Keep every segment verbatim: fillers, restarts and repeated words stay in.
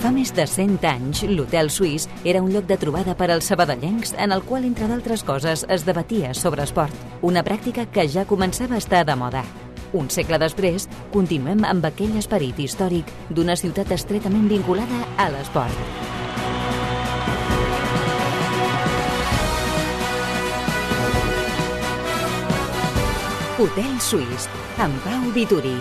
Fa més de cent anys, l'Hotel Suís era un lloc de trobada per als sabadellencs en el qual, entre d'altres coses, es debatia sobre esport, una pràctica que ja començava a estar de moda. Un segle després, continuem amb aquell esperit històric d'una ciutat estretament vinculada a l'esport. Hotel Suís, amb Pau Vituri.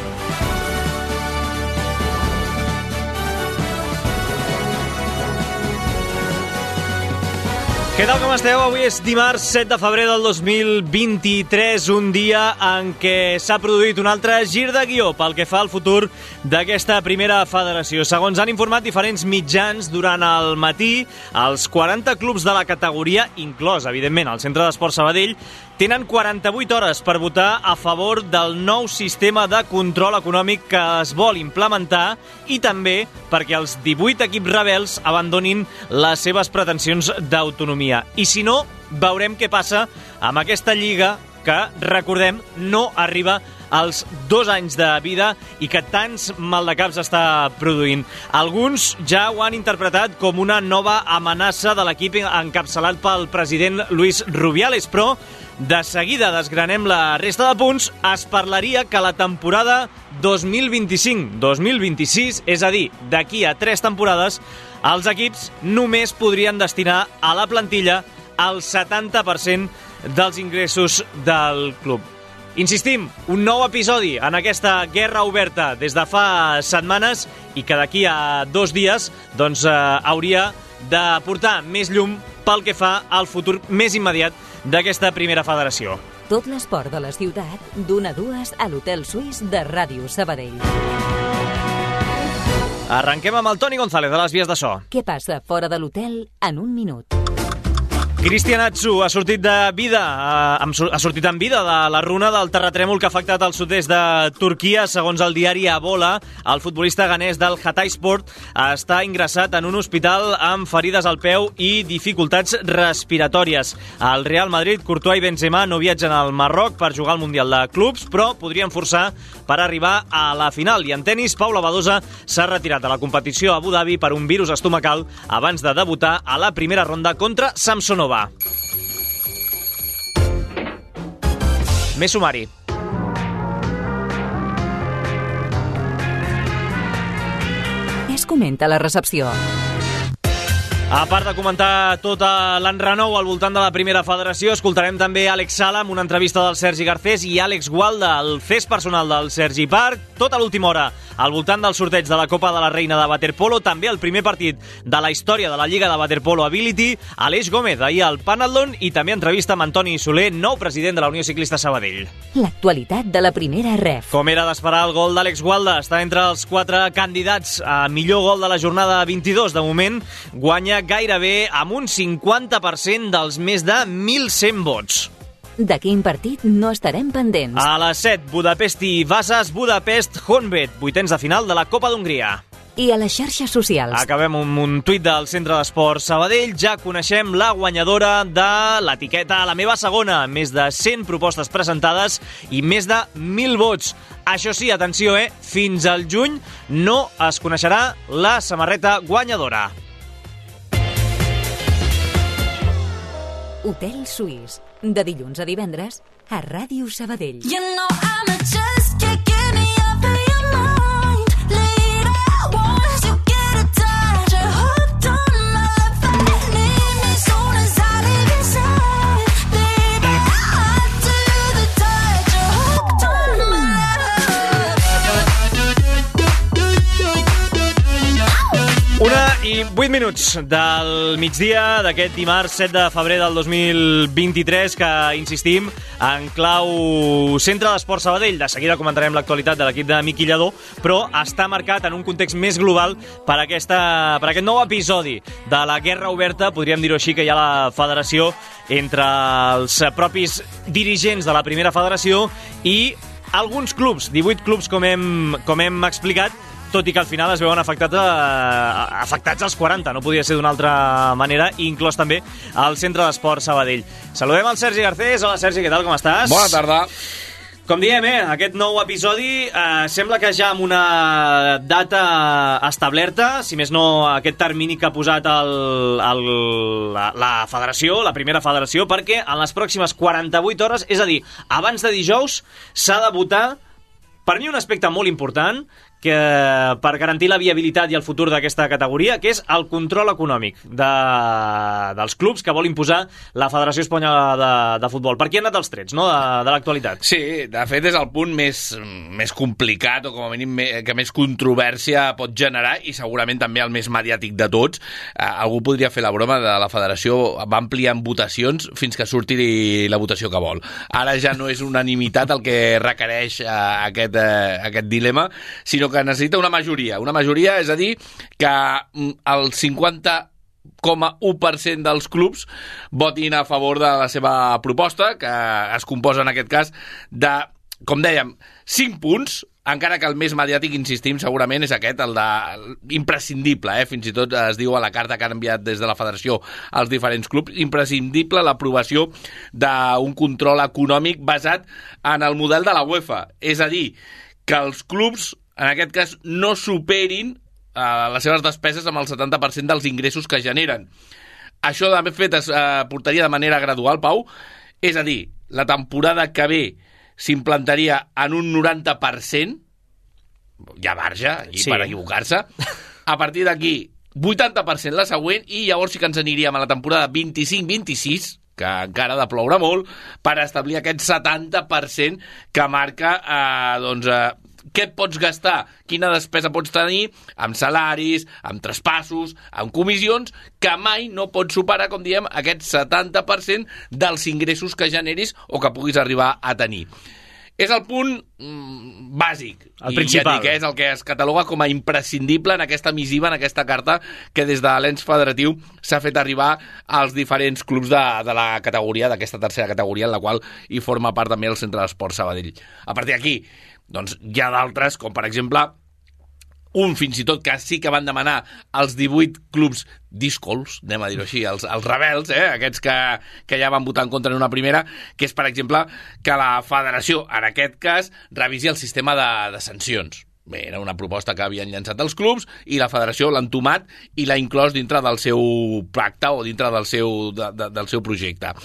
Què tal, com esteu? Avui és dimarts set de febrer del dos mil vint-i-tres, un dia en què s'ha produït un altre gir de guió pel que fa al futur d'aquesta primera federació. Segons han informat diferents mitjans durant el matí, els quaranta clubs de la categoria, inclòs, evidentment, el Centre d'Esports Sabadell, tenen quaranta-vuit hores per votar a favor del nou sistema de control econòmic que es vol implementar i també perquè els divuit equips rebels abandonin les seves pretensions d'autonomia. I si no, veurem què passa amb aquesta lliga que, recordem, no arriba als dos anys de vida i que tants maldecaps està produint. Alguns ja ho han interpretat com una nova amenaça de l'equip encapçalat pel president Luis Rubiales, però de seguida desgranem la resta de punts, es parlaria que la temporada dos mil vint-i-cinc dos mil vint-i-sis, és a dir, d'aquí a tres temporades, els equips només podrien destinar a la plantilla el setanta per cent dels ingressos del club. Insistim, un nou episodi en aquesta guerra oberta des de fa setmanes i que d'aquí a dos dies doncs, eh, hauria de portar més llum pel que fa al futur més immediat d'aquesta primera federació. Tot l'esport de la ciutat, d'una a dues a l'Hotel Suís de Ràdio Sabadell. Arrenquem amb el Toni González de les vies de so. Què passa fora de l'hotel en un minut? Cristian Atsu ha sortit de vida, ha sortit en vida de la runa del terratrèmol que ha afectat el sud-est de Turquia. Segons el diari Abola, el futbolista ganès del Hatayspor està ingressat en un hospital amb ferides al peu i dificultats respiratòries. El Real Madrid, Courtois i Benzema no viatgen al Marroc per jugar al Mundial de Clubs, però podrien forçar per arribar a la final. I en tenis, Paula Badosa s'ha retirat de la competició a Abu Dhabi per un virus estomacal abans de debutar a la primera ronda contra Samsonova. Més sumari. Es comenta a la recepció. A part de comentar tot l'enrenou al voltant de la primera federació, escoltarem també Àlex Sala amb una entrevista del Sergi Garcés i Àlex Gualda, el fes personal del Sergi Parc. Tot a l'última hora, al voltant del sorteig de la Copa de la Reina de Waterpolo, també el primer partit de la història de la Lliga de Waterpolo Ability, Aleix Gómez, ahir al Panathlon, i també entrevista amb Antoni Soler, nou president de la Unió Ciclista Sabadell. L'actualitat de la primera ref. Com era d'esperar, el gol d'Àlex Gualda està entre els quatre candidats a millor gol de la jornada vint-i-dos. De moment, guanya gairebé amb un cinquanta per cent dels més de mil cent vots. De quin partit no estarem pendents? A les set, Budapest i Vasas, Budapest, Honvéd, vuitens de final de la Copa d'Hongria. I a les xarxes socials. Acabem amb un tuit del Centre d'Esports Sabadell. Ja coneixem la guanyadora de l'etiqueta La meva segona. Més de cent propostes presentades i més de mil vots. Això sí, atenció, eh? Fins al juny no es coneixerà la samarreta guanyadora. Hotel Suís, de dilluns a divendres a Ràdio Sabadell. You know I'm just kicking me up in your mind. Later, once you get a touch, you're hooked on my love. Need me soon as I leave inside. Baby, I do the touch, you're hooked on my love. Una i vuit minuts del migdia d'aquest dimarts set de febrer del dos mil vint-i-tres, que, insistim, en clau Centre d'Esports Sabadell. De seguida comentarem l'actualitat de l'equip de Miqui Lladó, però està marcat en un context més global per, aquesta, per aquest nou episodi de la guerra oberta, podríem dir-ho així, que hi ha la federació entre els propis dirigents de la primera federació i alguns clubs, divuit clubs com hem, com hem explicat, tot i que al final es veuen afectats, a, afectats als quaranta, no podia ser d'una altra manera, i inclòs també al Centre d'Esports Sabadell. Saludem al Sergi Garcés. Hola, Sergi, què tal, com estàs? Bona tarda. Com diem, eh, aquest nou episodi eh, sembla que ja amb una data establerta, si més no aquest termini que ha posat el, el, la, la federació, la primera federació, perquè en les pròximes quaranta-vuit hores, és a dir, abans de dijous, s'ha de votar, per mi un aspecte molt important, que per garantir la viabilitat i el futur d'aquesta categoria, que és el control econòmic de, dels clubs que vol imposar la Federació Espanyola de, de Futbol. Per aquí han anat els trets, no?, de, de l'actualitat. Sí, de fet és el punt més, més complicat o com a mínim que més controvèrsia pot generar i segurament també el més mediàtic de tots. Eh, algú podria fer la broma de la Federació va ampliar en votacions fins que surti la votació que vol. Ara ja no és unanimitat el que requereix eh, aquest, eh, aquest dilema, sinó que necessita una majoria. Una majoria, és a dir, que el cinquanta coma u per cent dels clubs votin a favor de la seva proposta, que es composa en aquest cas de, com dèiem, cinc punts, encara que el més mediàtic, insistim, segurament és aquest, el de imprescindible, eh? Fins i tot es diu a la carta que han enviat des de la Federació als diferents clubs, imprescindible l'aprovació d'un control econòmic basat en el model de la UEFA. És a dir, que els clubs en aquest cas no superin eh, les seves despeses amb el setanta per cent dels ingressos que generen. Això de fet es eh, portaria de manera gradual, Pau, és a dir, la temporada que ve s'implantaria en un noranta per cent, hi ha marge i sí, per equivocar-se, a partir d'aquí vuitanta per cent la següent i llavors sí que ens aniríem a la temporada vint-i-cinc vint-i-sis, que encara ha de ploure molt, per establir aquest setanta per cent que marca eh, doncs, eh, què et pots gastar, quina despesa pots tenir amb salaris, amb traspassos, amb comissions, que mai no pots superar, com diem, aquest setanta per cent dels ingressos que generis o que puguis arribar a tenir. És el punt mm, bàsic, el i principal. ja dic, és el que es cataloga com a imprescindible en aquesta missiva, en aquesta carta que des de l'ens federatiu s'ha fet arribar als diferents clubs de, de la categoria, d'aquesta tercera categoria, en la qual hi forma part també el Centre d'Esport Sabadell. A partir d'aquí, doncs hi ha d'altres, com per exemple un fins i tot que sí que van demanar els divuit clubs díscols, anem a dir-ho així, els, els rebels, eh, aquests que, que ja van votar en contra en una primera, que és, per exemple, que la federació, en aquest cas, revisi el sistema de, de sancions. Bé, era una proposta que havien llançat els clubs i la federació l'ha entomat i l'ha inclòs dintre del seu pacte o dintre del seu, de, de, del seu projecte.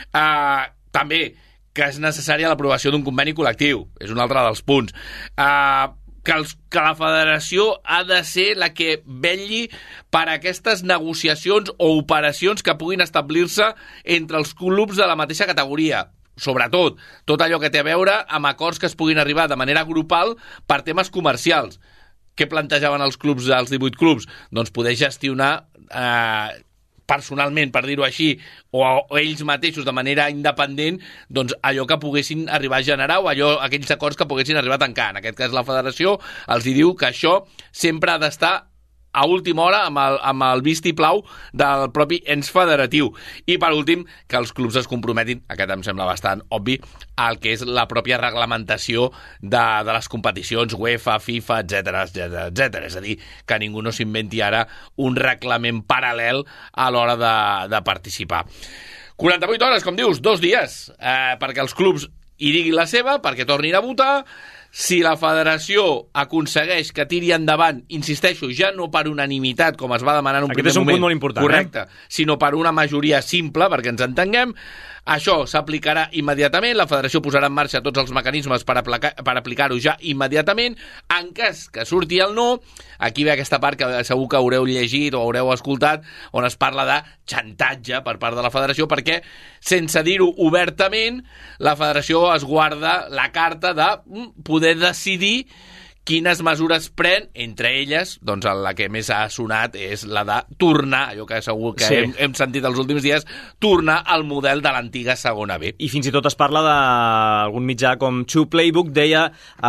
Uh, també que és necessària l'aprovació d'un conveni col·lectiu. És un altre dels punts. Uh, que, els, que la federació ha de ser la que vetlli per aquestes negociacions o operacions que puguin establir-se entre els clubs de la mateixa categoria. Sobretot, tot allò que té a veure amb acords que es puguin arribar de manera grupal per temes comercials. Què plantejaven els clubs, els divuit clubs? Doncs poder gestionar eh, personalment, per dir-ho així, o, o ells mateixos de manera independent, doncs allò que poguessin arribar a generar o allò, aquells acords que poguessin arribar a tancar. En aquest cas la federació els hi diu que això sempre ha d'estar a última hora amb el, amb el vistiplau del propi ens federatiu. I per últim, que els clubs es comprometin, aquest em sembla bastant obvi, al que és la pròpia reglamentació de, de les competicions UEFA, FIFA, etcètera, etcètera, etcètera. És a dir, que ningú no s'inventi ara un reglament paral·lel a l'hora de, de participar. quaranta-vuit hores, com dius, dos dies, eh, perquè els clubs hi diguin la seva, perquè tornin a votar. Si la federació aconsegueix que tiri endavant, insisteixo, ja no per unanimitat, com es va demanar en un Aquest primer és un moment, punt molt important, correcte, eh? sinó per una majoria simple, perquè ens entenguem, això s'aplicarà immediatament, la federació posarà en marxa tots els mecanismes per, aplicar, per aplicar-ho ja immediatament. En cas que surti el no, aquí ve aquesta part que segur que haureu llegit o haureu escoltat, on es parla de xantatge per part de la federació, perquè, sense dir-ho obertament, la federació es guarda la carta de poder decidir quines mesures pren, entre elles, doncs la que més ha sonat és la de tornar, allò que segur que sí. hem, hem sentit els últims dies, tornar al model de l'antiga segona B. I fins i tot es parla d'algun mitjà com True Playbook, deia eh,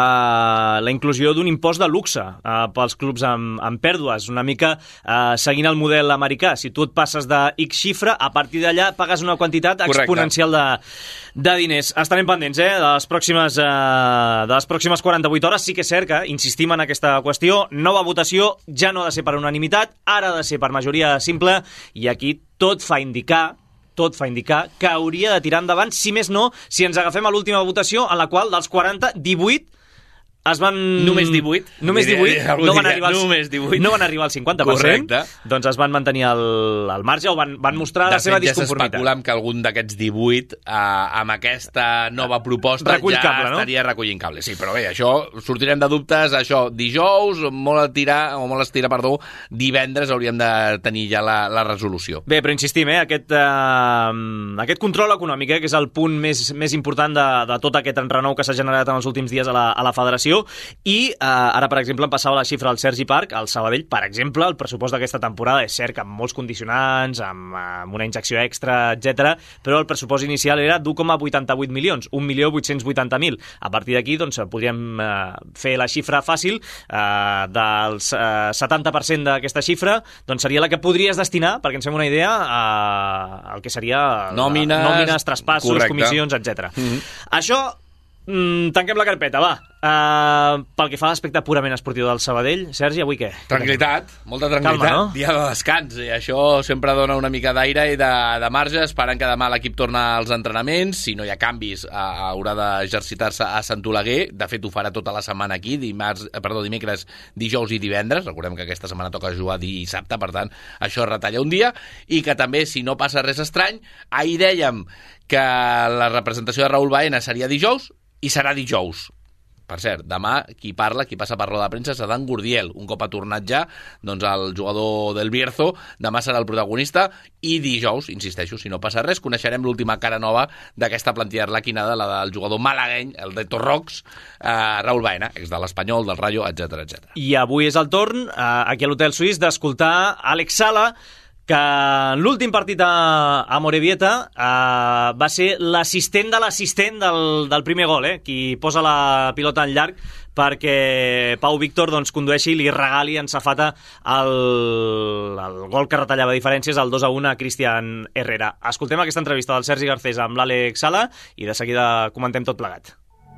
la inclusió d'un impost de luxe eh, pels clubs amb, amb pèrdues, una mica eh, seguint el model americà. Si tu et passes de X xifra, a partir d'allà pagues una quantitat Correcte. exponencial de, de diners. Estarem pendents eh, de les pròximes, eh, de les pròximes quaranta-vuit hores. Sí que és cert que insistim en aquesta qüestió, nova votació ja no ha de ser per unanimitat, ara ha de ser per majoria simple, i aquí tot fa indicar, tot fa indicar que hauria de tirar endavant, si més no, si ens agafem a l'última votació, en la qual dels quaranta, divuit es van... Només divuit. Només divuit. No van arribar al, Només divuit. No van arribar al cinquanta per cent. Correcte. Doncs es van mantenir al, al marge o van, van mostrar de la seva fet, ja disconformitat. s'especula que algun d'aquests divuit eh, amb aquesta nova proposta Recull ja cable, no? estaria recollint cable. Sí, però bé, això sortirem de dubtes. Això, dijous, molt a tirar, o molt estira, perdó, divendres hauríem de tenir ja la, la resolució. Bé, però insistim, eh, aquest, eh, aquest control econòmic, eh, que és el punt més, més important de, de tot aquest enrenou que s'ha generat en els últims dies a la, a la federació. I eh, ara, per exemple, em passava la xifra al Sergi Parc, al Sabadell, per exemple, el pressupost d'aquesta temporada és cert que amb molts condicionants, amb, amb una injecció extra, etcètera, però el pressupost inicial era d'u coma vuitanta-vuit milions, un milió vuit-cents vuitanta mil. A partir d'aquí, doncs, podríem eh, fer la xifra fàcil, eh, dels eh, setanta per cent d'aquesta xifra, doncs seria la que podries destinar, perquè ens fem una idea, eh, el que seria Nòmines, nòmines traspassos, correcte. comissions, etcètera. Mm-hmm. Això, mm, tanquem la carpeta, va. Uh, pel que fa a l'aspecte purament esportiu del Sabadell, Sergi, avui què? Tranquilitat, molta tranquil·litat. Calma, no? Dia de descans, i això sempre dona una mica d'aire i de, de marge, esperant que demà l'equip torna als entrenaments. Si no hi ha canvis, a, haurà d'exercitar-se a Sant Oleguer. De fet, ho farà tota la setmana aquí, dimarts, eh, perdó, dimecres, dijous i divendres. Recordem que aquesta setmana toca jugar dissabte, per tant, això retalla un dia. I que també, si no passa res estrany, ahir dèiem que la representació de Raúl Baena seria dijous, i serà dijous. Per cert, demà qui parla, qui passa per roda de premsa serà en Gurdiel. Un cop ha tornat ja, doncs el jugador del Bierzo demà serà el protagonista i dijous, insisteixo, si no passa res, coneixerem l'última cara nova d'aquesta plantilla arlequinada, la del jugador malagueny, el de Torrox, eh, Raúl Baena, ex de l'Espanyol, del Rayo, etcètera, etcètera. I avui és el torn, eh, aquí a l'Hotel Suís, d'escoltar Àlex Sala, que en l'últim partit a, a Morevieta eh, va ser l'assistent de l'assistent del, del primer gol, eh, qui posa la pilota en llarg perquè Pau Víctor doncs, condueixi i li regali en safata el, el gol que retallava diferències, el dos a un a Cristian Herrera. Escoltem aquesta entrevista del Sergi Garcés amb l'Àlex Sala i de seguida comentem tot plegat.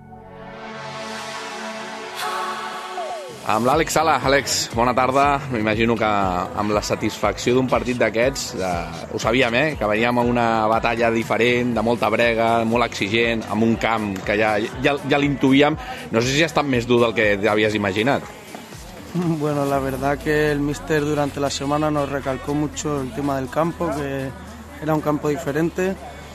Amb l'Àlex Sala. Àlex, bona tarda. M'imagino que amb la satisfacció d'un partit d'aquests, eh, ho sabíem, eh? que veníem a una batalla diferent, de molta brega, molt exigent, amb un camp que ja, ja, ja l'intuíem. No sé si ha estat més dur del que t'havies imaginat. Bueno, la verdad que el míster durante la semana nos recalcó mucho el tema del campo, que era un campo diferente.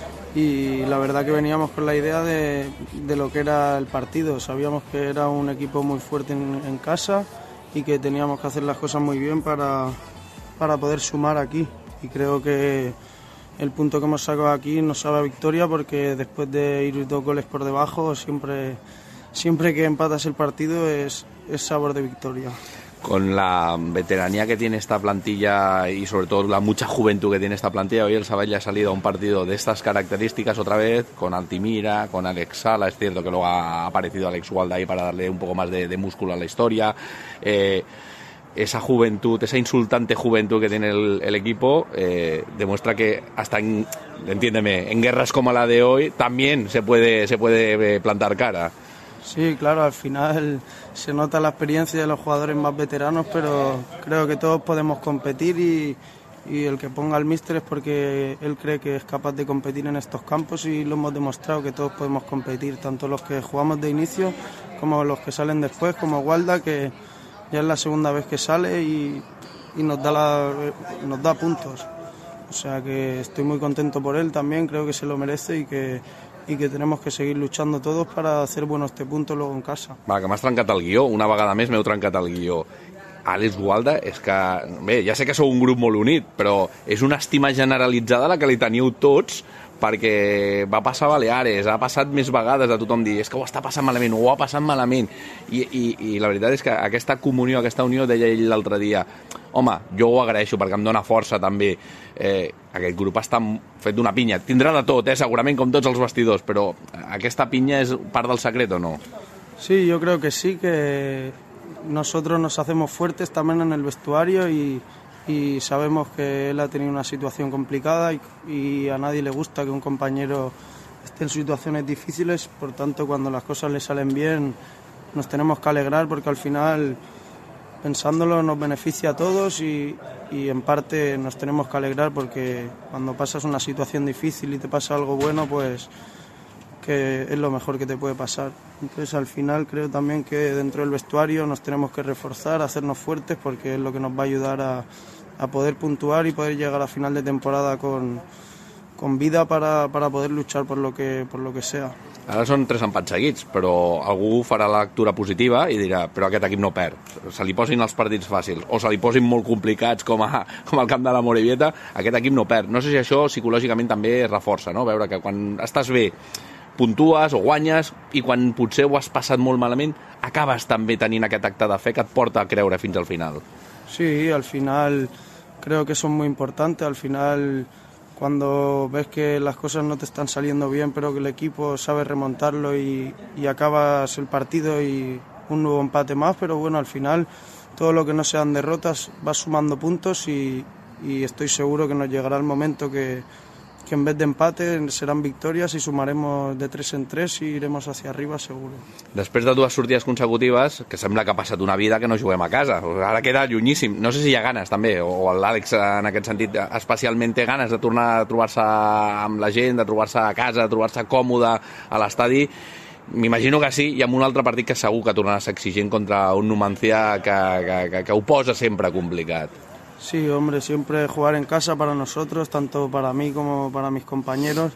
Y la verdad que veníamos con la idea de, de lo que era el partido. Sabíamos que era un equipo muy fuerte en, en casa y que teníamos que hacer las cosas muy bien para, para poder sumar aquí. Y creo que el punto que hemos sacado aquí nos sabe a victoria, porque después de ir dos goles por debajo, siempre, siempre que empatas el partido es, es sabor de victoria. Con la veteranía que tiene esta plantilla y sobre todo la mucha juventud que tiene esta plantilla, hoy el Sabadell ha salido a un partido de estas características otra vez, con Altimira, con Àlex Sala. Es cierto que luego ha aparecido Alex Gualda ahí para darle un poco más de, de músculo a la historia. Eh, esa juventud, esa insultante juventud que tiene el, el equipo, eh, demuestra que hasta en, entiéndeme, en guerras como la de hoy también se puede, se puede plantar cara. Sí, claro, al final se nota la experiencia de los jugadores más veteranos, pero creo que todos podemos competir y, y el que ponga al míster es porque él cree que es capaz de competir en estos campos, y lo hemos demostrado que todos podemos competir, tanto los que jugamos de inicio como los que salen después, como Gualda, que ya es la segunda vez que sale y, y nos da la, nos da puntos. O sea que estoy muy contento por él también, creo que se lo merece y que i que tenemos que seguir luchando todos para hacer buenos este puntos luego en casa. Va, que m'has trencat el guió, una vegada més m'heu trencat el guió. Àlex Gualda, és que... Bé, ja sé que sou un grup molt unit, però és una estima generalitzada la que li teniu tots, perquè va passar a Baleares, ha passat més vegades a tothom dir és que ho està passant malament, o ho ha passat malament. I, i, i la veritat és que aquesta comunió, aquesta unió, deia ell l'altre dia, home, jo ho agraeixo perquè em dona força també. Eh, aquest grup està fet d'una pinya. Tindrà de tot, eh, segurament, com tots els vestidors, però aquesta pinya és part del secret o no? Sí, yo creo que sí, que nosotros nos hacemos fuertes también en el vestuario y, y sabemos que él ha tenido una situación complicada y, y a nadie le gusta que un compañero esté en situaciones difíciles, por tanto cuando las cosas le salen bien nos tenemos que alegrar, porque al final pensándolo nos beneficia a todos y, y en parte nos tenemos que alegrar porque cuando pasas una situación difícil y te pasa algo bueno, pues que es lo mejor que te puede pasar. Entonces al final creo también que dentro del vestuario nos tenemos que reforzar, hacernos fuertes porque es lo que nos va a ayudar a, a poder puntuar y poder llegar a final de temporada con, con vida para, para poder luchar por lo que, por lo que sea. Ara són tres empats seguits, però algú farà la lectura positiva i dirà però aquest equip no perd. Se li posin els partits fàcils o se li posin molt complicats com, a, com el camp de la Morevieta, aquest equip no perd. No sé si això psicològicament també reforça, no? Veure que quan estàs bé puntues o guanyes i quan potser ho has passat molt malament acabes també tenint aquest acte de fe que et porta a creure fins al final. Sí, al final creo que eso es muy importante. Al final, cuando ves que las cosas no te están saliendo bien, pero que el equipo sabe remontarlo y, y acabas el partido y un nuevo empate más, pero bueno, al final todo lo que no sean derrotas va sumando puntos y, y estoy seguro que nos llegará el momento que, que en vez de empate serán victorias y sumaremos de tres en tres y iremos hacia arriba seguro. Després de dues sortides consecutives, que sembla que ha passat una vida que no juguem a casa, ara queda llunyíssim. No sé si hi ha ganes també, o l'Àlex en aquest sentit especialment té ganes de tornar a trobar-se amb la gent, de trobar-se a casa, de trobar-se còmode a l'estadi. M'imagino que sí, i amb un altre partit que segur que tornarà a ser exigent contra un Numancia que, que, que, que ho posa sempre complicat. Sí, hombre, siempre jugar en casa para nosotros, tanto para mí como para mis compañeros,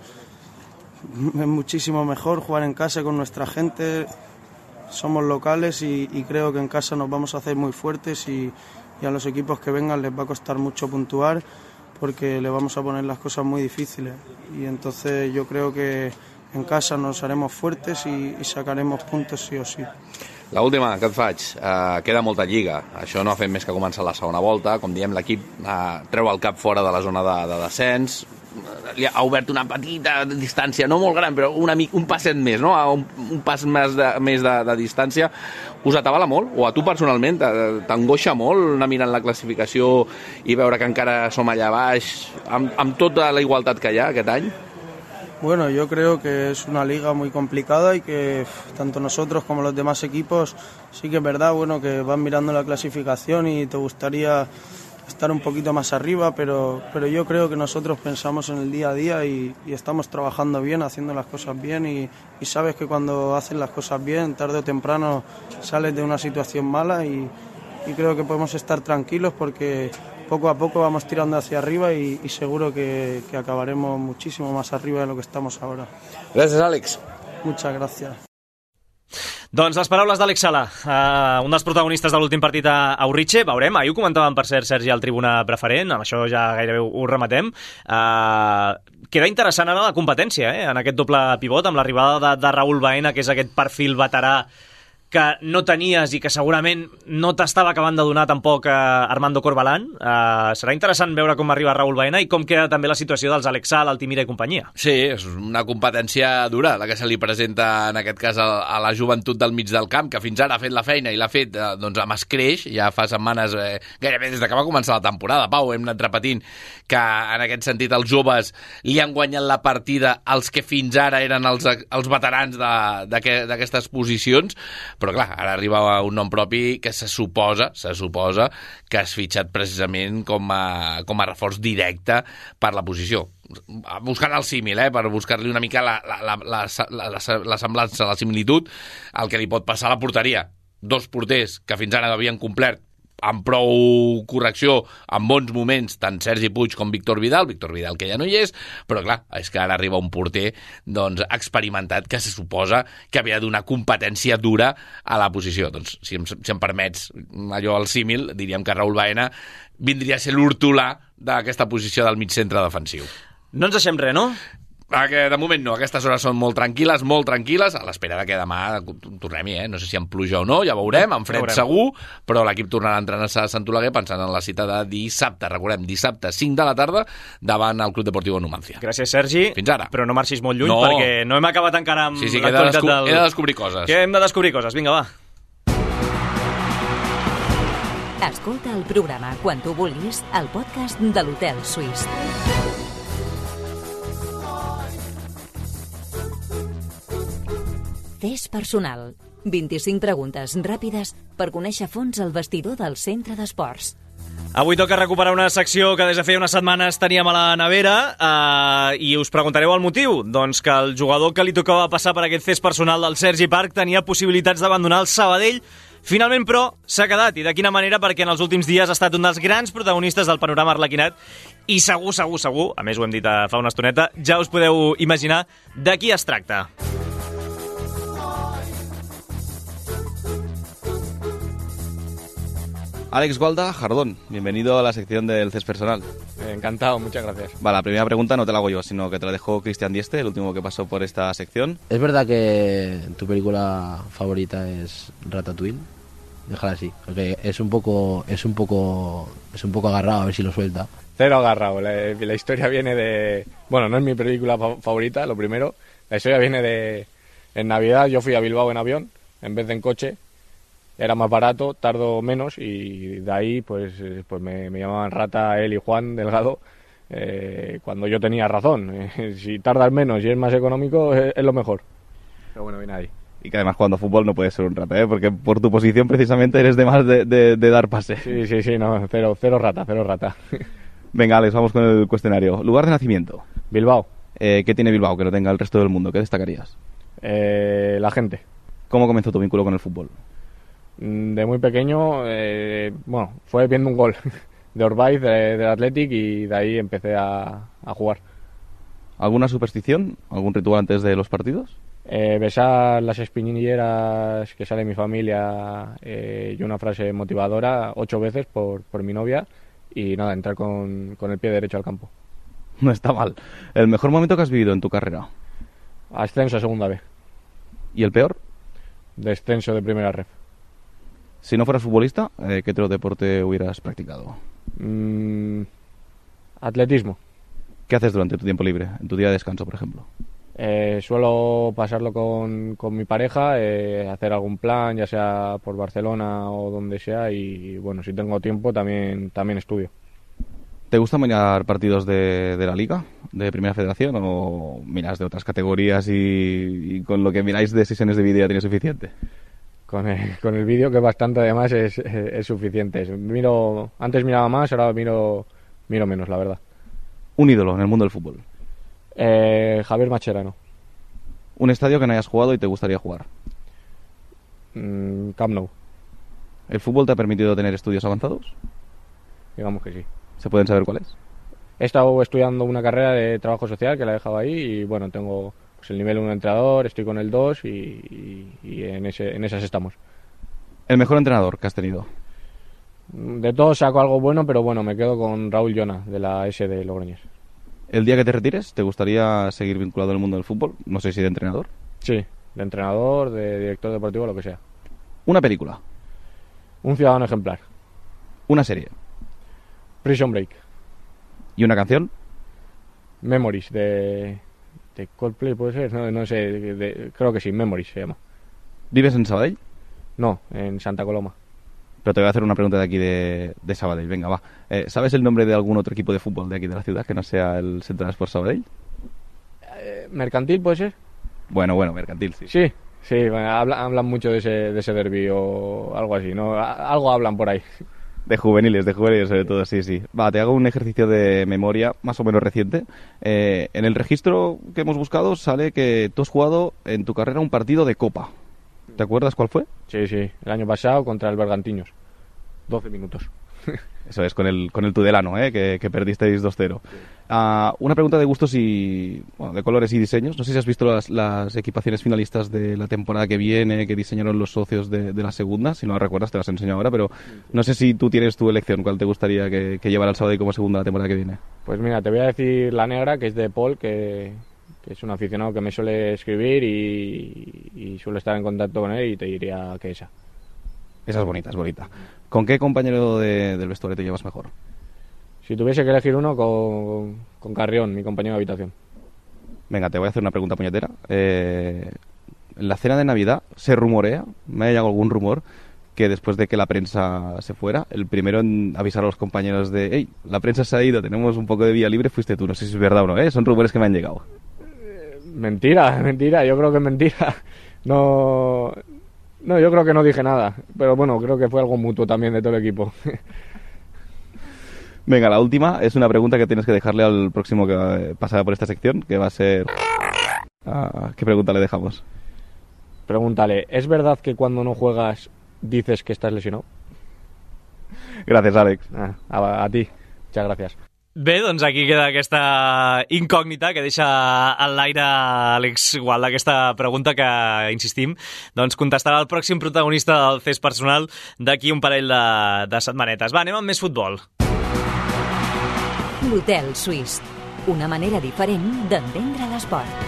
es muchísimo mejor jugar en casa con nuestra gente. Somos locales y, y creo que en casa nos vamos a hacer muy fuertes y, y a los equipos que vengan les va a costar mucho puntuar porque le vamos a poner las cosas muy difíciles. Y entonces yo creo que en casa nos haremos fuertes y, y sacaremos puntos sí o sí. L'última que et faig, eh, queda molta lliga, això no ha fet més que començar la segona volta, com diem l'equip eh, treu el cap fora de la zona de, de descens, li ha obert una petita distància, no molt gran, però una mica, un passet més, no? un, un pas més de, més de, de distància. Us atabala molt? O a tu personalment t'angoixa molt anar mirant la classificació i veure que encara som allà baix, amb, amb tota la igualtat que hi ha aquest any? Bueno, yo creo que es una liga muy complicada y que tanto nosotros como los demás equipos sí que es verdad, bueno, que van mirando la clasificación y te gustaría estar un poquito más arriba, pero, pero yo creo que nosotros pensamos en el día a día y, y estamos trabajando bien, haciendo las cosas bien y, y sabes que cuando haces las cosas bien, tarde o temprano sales de una situación mala y, y creo que podemos estar tranquilos porque poco a poco vamos tirando hacia arriba y, y seguro que, que acabaremos muchísimo más arriba de lo que estamos ahora. Gràcies, Àlex. Muchas gracias. Doncs les paraules d'Àlex Sala, uh, un dels protagonistes de l'últim partit a, a Urritxe. Veurem, ahir ho comentàvem, per cert, Sergi, al Tribuna Preferent, amb això ja gairebé ho, ho rematem. Uh, queda interessant ara la competència, eh? En aquest doble pivot, amb l'arribada de, de Raúl Baena, que és aquest perfil veterà que no tenies i que segurament no t'estava acabant de donar tampoc a Armando Corbalán. Uh, serà interessant veure com arriba Raúl Baena i com queda també la situació dels Àlex Sala, Altimira i companyia. Sí, és una competència dura la que se li presenta en aquest cas a, a la joventut del mig del camp, que fins ara ha fet la feina i l'ha fet eh, doncs amb escreix, ja fa setmanes, eh, gairebé des que va començar la temporada, Pau, hem anat repetint que en aquest sentit els joves li han guanyat la partida als que fins ara eren els, els veterans d'aquestes posicions. Però clar, ara arriba un nom propi que se suposa, se suposa que has fitxat precisament com a, com a reforç directe per la posició. Buscant el símil, eh, per buscar-li una mica la, la, la, la, la, la semblança, la similitud, el que li pot passar a la porteria. Dos porters que fins ara havien complert amb prou correcció, amb bons moments, tant Sergi Puig com Víctor Vidal, Víctor Vidal que ja no hi és, però clar, és que ara arriba un porter doncs, experimentat que se suposa que havia de donar competència dura a la posició. Doncs, si em, si em permets allò al símil, diríem que Raúl Baena vindria a ser l'hortolà d'aquesta posició del mig centre defensiu. No ens deixem res, no? Que de moment no, aquestes hores són molt tranquil·les, molt tranquil·les, a l'espera que demà tornem-hi, eh? No sé si amb pluja o no, ja veurem, amb fred segur, però l'equip tornarà a entrenar-se a Sant Oleguer pensant en la cita de dissabte, recordem, dissabte cinc de la tarda davant el Club Deportiu Numancia. Gràcies, Sergi. Fins ara. Però no marxis molt lluny, no. perquè no hem acabat encara amb sí, sí, l'actualitat descu- del... he de descobrir coses. Que hem de descobrir coses, vinga, va. Escolta el programa quan tu vulguis al podcast de l'Hotel Suís. Fes personal. vint-i-cinc preguntes ràpides per conèixer a fons el vestidor del centre d'esports. Avui toca recuperar una secció que des de feia unes setmanes teníem a la nevera eh, i us preguntareu el motiu. Doncs que el jugador que li tocava passar per aquest cés personal del Sergi Parc tenia possibilitats d'abandonar el Sabadell. Finalment, però, s'ha quedat. I de quina manera? Perquè en els últims dies ha estat un dels grans protagonistes del panorama arlequinat i segur, segur, segur, a més ho hem dit fa una estoneta, ja us podeu imaginar de qui es tracta. Alex Gualda, Jardón, bienvenido a la sección del C E S personal. Encantado, muchas gracias. Vale, la primera pregunta no te la hago yo, sino que te la dejó Cristian Dieste, el último que pasó por esta sección. ¿Es verdad que tu película favorita es Ratatouille? Déjala así, porque es un poco, es un poco, es un poco agarrado, a ver si lo suelta. Cero agarrado, la, la historia viene de... Bueno, no es mi película fa- favorita, lo primero. La historia viene de... En Navidad yo fui a Bilbao en avión, en vez de en coche. Era más barato, tardo menos y de ahí pues, eh, pues me, me llamaban Rata, él y Juan Delgado, eh, cuando yo tenía razón. Eh, si tardas menos y es más económico, es, es lo mejor. Pero bueno, viene ahí. Y que además jugando a fútbol no puedes ser un rata, ¿eh? Porque por tu posición precisamente eres de más de, de, de dar pase. Sí, sí, sí, no, cero, cero rata, cero rata. Venga, Alex, vamos con el cuestionario. Lugar de nacimiento. Bilbao, Eh, ¿Qué tiene Bilbao que no tenga el resto del mundo? ¿Qué destacarías? eh, la gente. ¿Cómo comenzó tu vínculo con el fútbol? De muy pequeño, eh, bueno, fue viendo un gol de Orbaiz, de- del Athletic, y de ahí empecé a, a jugar. ¿Alguna superstición? ¿Algún ritual antes de los partidos? Eh, besar las espinilleras que sale mi familia eh, y una frase motivadora ocho veces por, por mi novia y nada, entrar con, con el pie derecho al campo. No está mal. ¿El mejor momento que has vivido en tu carrera? Ascenso a segunda B, ¿Y el peor? descenso de primera ref. Si no fueras futbolista, eh, ¿qué otro deporte hubieras practicado? Mm, atletismo. ¿Qué haces durante tu tiempo libre? En tu día de descanso, por ejemplo. Eh, suelo pasarlo con, con mi pareja, eh, hacer algún plan, ya sea por Barcelona o donde sea, y bueno, si tengo tiempo también, también estudio. ¿Te gusta mirar partidos de, de la Liga, de Primera Federación, o miras de otras categorías y, y con lo que miráis de sesiones de vídeo ya tiene suficiente? Con el, con el vídeo, que bastante además es, es, es suficiente. Miro, antes miraba más, ahora miro, miro menos, la verdad. Un ídolo en el mundo del fútbol. Eh, Javier Macherano, Un estadio que no hayas jugado y te gustaría jugar. mm, Camp Nou, ¿El fútbol te ha permitido tener estudios avanzados? digamos que sí. ¿Se pueden saber cuáles? He estado estudiando una carrera de trabajo social que la he dejado ahí y bueno, tengo pues, el nivel uno de entrenador, estoy con el dos y, y, y en, ese, en esas estamos. ¿El mejor entrenador que has tenido? De todo saco algo bueno, pero bueno, me quedo con Raúl Llona, de la S de Logroñés. ¿El día que te retires te gustaría seguir vinculado al mundo del fútbol? No sé si de entrenador. Sí, de entrenador, de director deportivo, lo que sea. Una película. Un ciudadano ejemplar. Una serie. Prison Break. ¿Y una canción? Memories, de, de Coldplay, ¿puede ser? No, no sé, de- de- creo que sí, Memories se llama. ¿Vives en Sabadell? No, en Santa Coloma. Pero te voy a hacer una pregunta de aquí de, de Sabadell. Venga, va. Eh, ¿Sabes el nombre de algún otro equipo de fútbol de aquí de la ciudad que no sea el Central Sports Sabadell? Eh, ¿Mercantil puede ser? Bueno, bueno, mercantil, sí. Sí, sí, bueno, habla- hablan mucho de ese, de ese derbi o algo así, ¿no? A- Algo hablan por ahí. De juveniles, de juveniles sobre todo, sí, sí. Va, te hago un ejercicio de memoria más o menos reciente. Eh, en el registro que hemos buscado sale que tú has jugado en tu carrera un partido de Copa. ¿Te acuerdas cuál fue? Sí, sí, el año pasado contra el Bergantiños. doce minutos. Eso es, con el, con el Tudelano, ¿eh? que, que perdisteis dos cero. Ah, una pregunta de gustos y... Bueno, de colores y diseños. No sé si has visto las, las equipaciones finalistas de la temporada que viene, que diseñaron los socios de, de la segunda. Si no las recuerdas, te las enseño ahora, pero no sé si tú tienes tu elección. ¿Cuál te gustaría que, que llevara el Sabadell como segunda la temporada que viene? Pues mira, te voy a decir la negra, que es de Paul, que, que es un aficionado que me suele escribir y, y suele estar en contacto con él, y te diría que esa. Esa es bonita, es bonita. ¿Con qué compañero de- del vestuario te llevas mejor? Si tuviese que elegir uno, con, con Carrión, mi compañero de habitación. Venga, te voy a hacer una pregunta puñetera. Eh, en la cena de Navidad se rumorea, me ha llegado algún rumor, que después de que la prensa se fuera, el primero en avisar a los compañeros de hey, la prensa se ha ido, tenemos un poco de vía libre, fuiste tú. No sé si es verdad o no, ¿eh? Son rumores que me han llegado. Mentira, mentira, yo creo que es mentira. No, No, yo creo que no dije nada, pero bueno, creo que fue algo mutuo también de todo el equipo. Venga, la última es una pregunta que tienes que dejarle al próximo que eh, pasará por esta sección, que va a ser... Ah, ¿qué pregunta le dejamos? Pregúntale, ¿es verdad que cuando no juegas dices que estás lesionado? Gracias, Àlex. Ah, a, a ti, muchas gracias. Bé, doncs aquí queda aquesta incògnita que deixa en l'aire Àlex Gualda, aquesta pregunta que, insistim, doncs contestarà el pròxim protagonista del C E S personal d'aquí un parell de, de setmanetes. Va, anem amb més futbol. L'Hotel Suís. Una manera diferent d'entendre l'esport.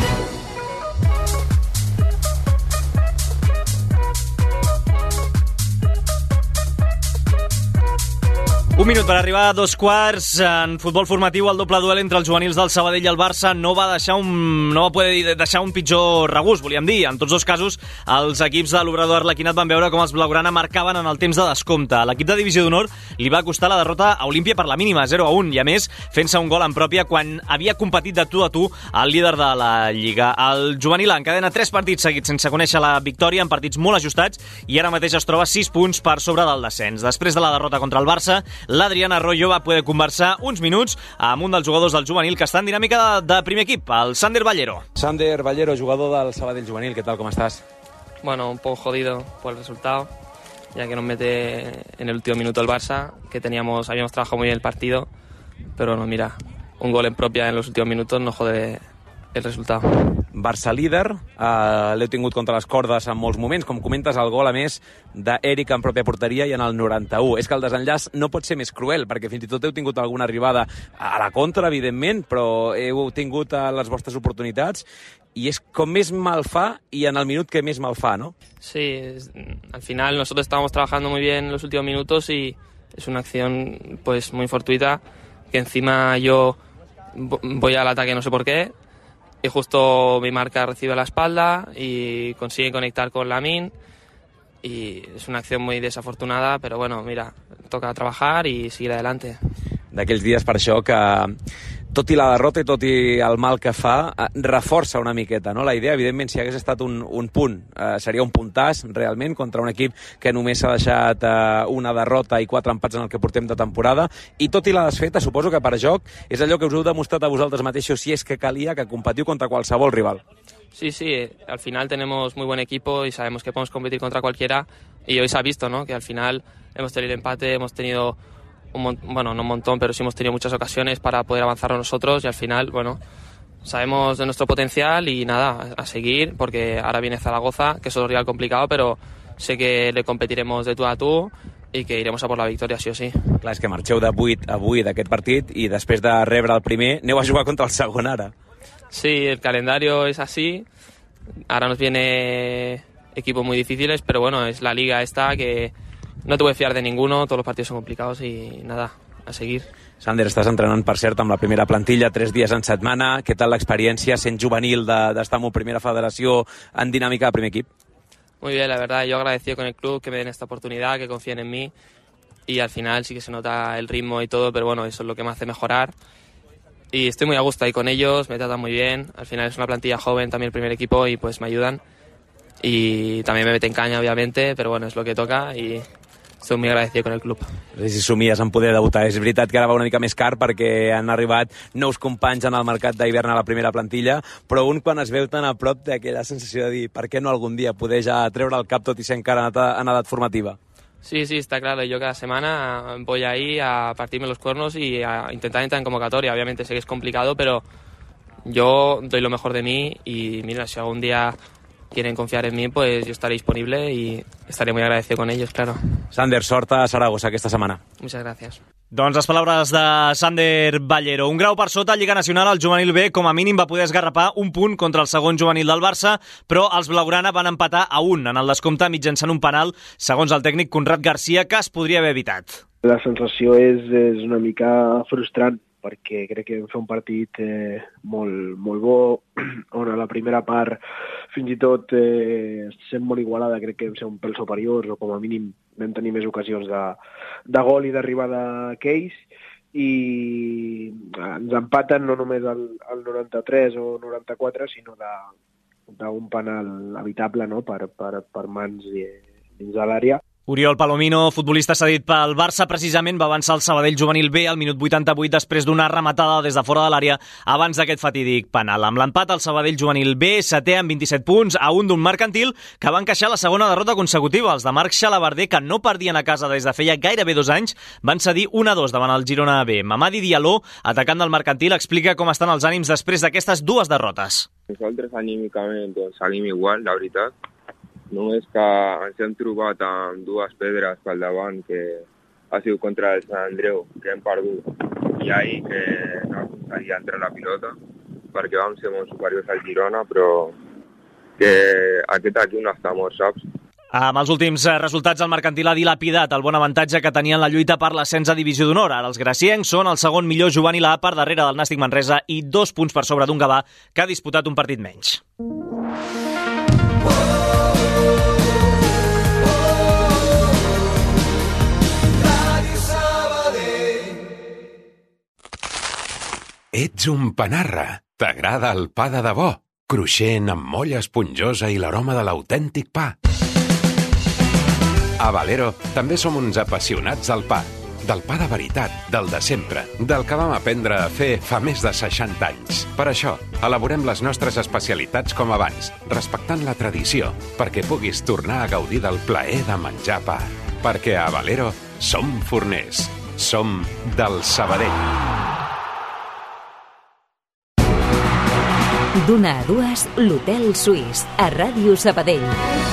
Un minut per arribar a dos quarts. En futbol formatiu, el doble duel entre els juvenils del Sabadell i el Barça no va deixar un, no va poder deixar un pitjor regust, volíem dir. En tots dos casos, els equips de l'Obrador Arlequinat van veure com els blaugrana marcaven en el temps de descompte. A l'equip de Divisió d'Honor li va costar la derrota a Olímpia per la mínima, zero a un, i a més, fent-se un gol en pròpia quan havia competit de tu a tu el líder de la Lliga. El juvenil encadena tres partits seguits sense conèixer la victòria, en partits molt ajustats, i ara mateix es troba sis punts per sobre del descens. Després de la derrota contra el Barça, l'Adrián Arroyo va poder conversar uns minuts amb un dels jugadors del juvenil que està en dinàmica de, de primer equip, el Sander Ballero. Sander Ballero, jugador del Sabadell juvenil, ¿qué tal? ¿Cómo estás? Bueno, un poco jodido por el resultado, ya que nos mete en el último minuto el Barça, que teníamos, habíamos trabajado muy bien el partido, pero no, mira, un gol en propia en los últimos minutos no jode el resultat. Barça líder, eh, l'heu tingut contra les cordes en molts moments, com comentes, el gol a més d'Eric en pròpia porteria i en el noranta-u. És que el desenllaç no pot ser més cruel, perquè fins i tot heu tingut alguna arribada a la contra, evidentment, però heu tingut eh, les vostres oportunitats y es con més mal fa y en el minut que més mal fa, ¿no? Sí, es, al final nosotros estábamos trabajando muy bien en los últimos minutos y es una acción pues muy fortuita, que encima yo voy al ataque no sé por qué, y justo mi marca recibe la espalda y consigue conectar con Lamin, y es una acción muy desafortunada, pero bueno, mira, toca trabajar y seguir adelante. D'aquells dies per això que, tot i la derrota i tot i el mal que fa, reforça una miqueta, no? La idea, evidentment, si hagués estat un, un punt, eh, seria un puntàs, realment, contra un equip que només s'ha deixat eh, una derrota i quatre empats en el que portem de temporada, i tot i la desfeta, suposo que per joc és allò que us heu demostrat a vosaltres mateixos, si és que calia, que competiu contra qualsevol rival. Sí, sí, al final tenemos muy buen equipo y sabemos que podemos competir contra cualquiera, y hoy se ha visto, ¿no?, que al final hemos tenido empate, hemos tenido un bueno, no un montón, pero sí hemos tenido muchas ocasiones para poder avanzar nosotros, y al final, bueno, sabemos de nuestro potencial y nada, a seguir, porque ahora viene Zaragoza, que es un rival complicado, pero sé que le competiremos de tú a tú i que iremos a por la victòria, sí o sí. Clar, és que marxeu de vuit a vuit d'aquest partit i després de rebre el primer aneu a jugar contra el segon ara. Sí, el calendario es así, ahora nos viene equipos muy difíciles, pero bueno, es la liga esta que no te puedes fiar de ninguno, todos los partidos son complicados y nada, a seguir. Sander, estàs entrenant, per cert, amb la primera plantilla, tres dies en setmana. Què tal l'experiència sent juvenil d'estar en primera federació en dinàmica de primer equip? Muy bien, la verdad, yo agradecido con el club que me den esta oportunidad, que confíen en mí, y al final sí que se nota el ritmo y todo, pero bueno, eso es lo que me hace mejorar. Y estoy muy a gusto ahí con ellos, me tratan muy bien, al final es una plantilla joven también el primer equipo y pues me ayudan. Y también me meten caña, obviamente, pero bueno, es lo que toca y estic molt agradecido con el club. No sé si somies en poder debutar. És veritat que ara va una mica més car perquè han arribat nous companys en el mercat d'hivern a la primera plantilla, però un quan es veu tan a prop té aquella sensació de dir per què no algun dia poder ja treure el cap tot i ser encara en edat formativa. Sí, sí, está claro. Yo cada semana voy ahí a partirme los cuernos y a intentar entrar en convocatoria. Obviamente sé que es complicado, pero yo doy lo mejor de mí y mira, si algún día quieren confiar en mí, pues yo estaré disponible y estaré muy agradecido con ellos, claro. Sander, sort a Saragossa aquesta setmana. Muchas gracias. Doncs les paraules de Sander Ballero. Un grau per sota, Lliga Nacional, el juvenil B com a mínim va poder esgarrapar un punt contra el segon juvenil del Barça, però els blaugrana van empatar a un en el descompte mitjançant un penal, segons el tècnic Conrad Garcia, que es podria haver evitat. La sensació és, és una mica frustrant, perquè crec que vam fer un partit eh, molt, molt bo, on a la primera part fins i tot eh, sent molt igualada, crec que vam ser un pèl superiors, o com a mínim vam tenir més ocasions de, de gol i d'arribada que ells, i ens empaten no només al, al noranta-tres o noranta-quatre, sinó de, d'un penal evitable, no?, per, per, per mans i, dins de l'àrea. Oriol Palomino, futbolista cedit pel Barça, precisament va avançar el Sabadell juvenil B al minut vuitanta-vuit després d'una rematada des de fora de l'àrea abans d'aquest fatídic penal. Amb l'empat, el Sabadell juvenil B setè amb vint-i-set punts a un d'un Mercantil que va encaixar la segona derrota consecutiva. Els de Marc Xalabarder, que no perdien a casa des de feia gairebé dos anys, van cedir un a dos davant el Girona B. Mamadi Diallo, atacant del Mercantil, explica com estan els ànims després d'aquestes dues derrotes. Nosaltres anímicament doncs, salim igual, la veritat. Només que ens hem trobat amb dues pedres pel davant, que ha sigut contra el Sant Andreu, que hem perdut, i ahir que no aconseguia entrar la pilota, perquè vam ser molt superiors al Girona, però que aquest equip no està mort, saps? Amb els últims resultats, el Mercantil ha dilapidat el bon avantatge que tenien la lluita per l'ascens a Divisió d'Honor. Ara els graciencs són el segon millor juvenil A per darrere del Nàstic Manresa i dos punts per sobre d'un Gavà, que ha disputat un partit menys. Ets un panarra. T'agrada el pa de debò, cruixent amb molla esponjosa i l'aroma de l'autèntic pa. A Valero també som uns apassionats del pa, del pa de veritat, del de sempre, del que vam aprendre a fer fa més de seixanta anys. Per això, elaborem les nostres especialitats com abans, respectant la tradició, perquè puguis tornar a gaudir del plaer de menjar pa. Perquè a Valero som forners, som del Sabadell. D'una a dues, l'Hotel Suís, a Ràdio Sabadell.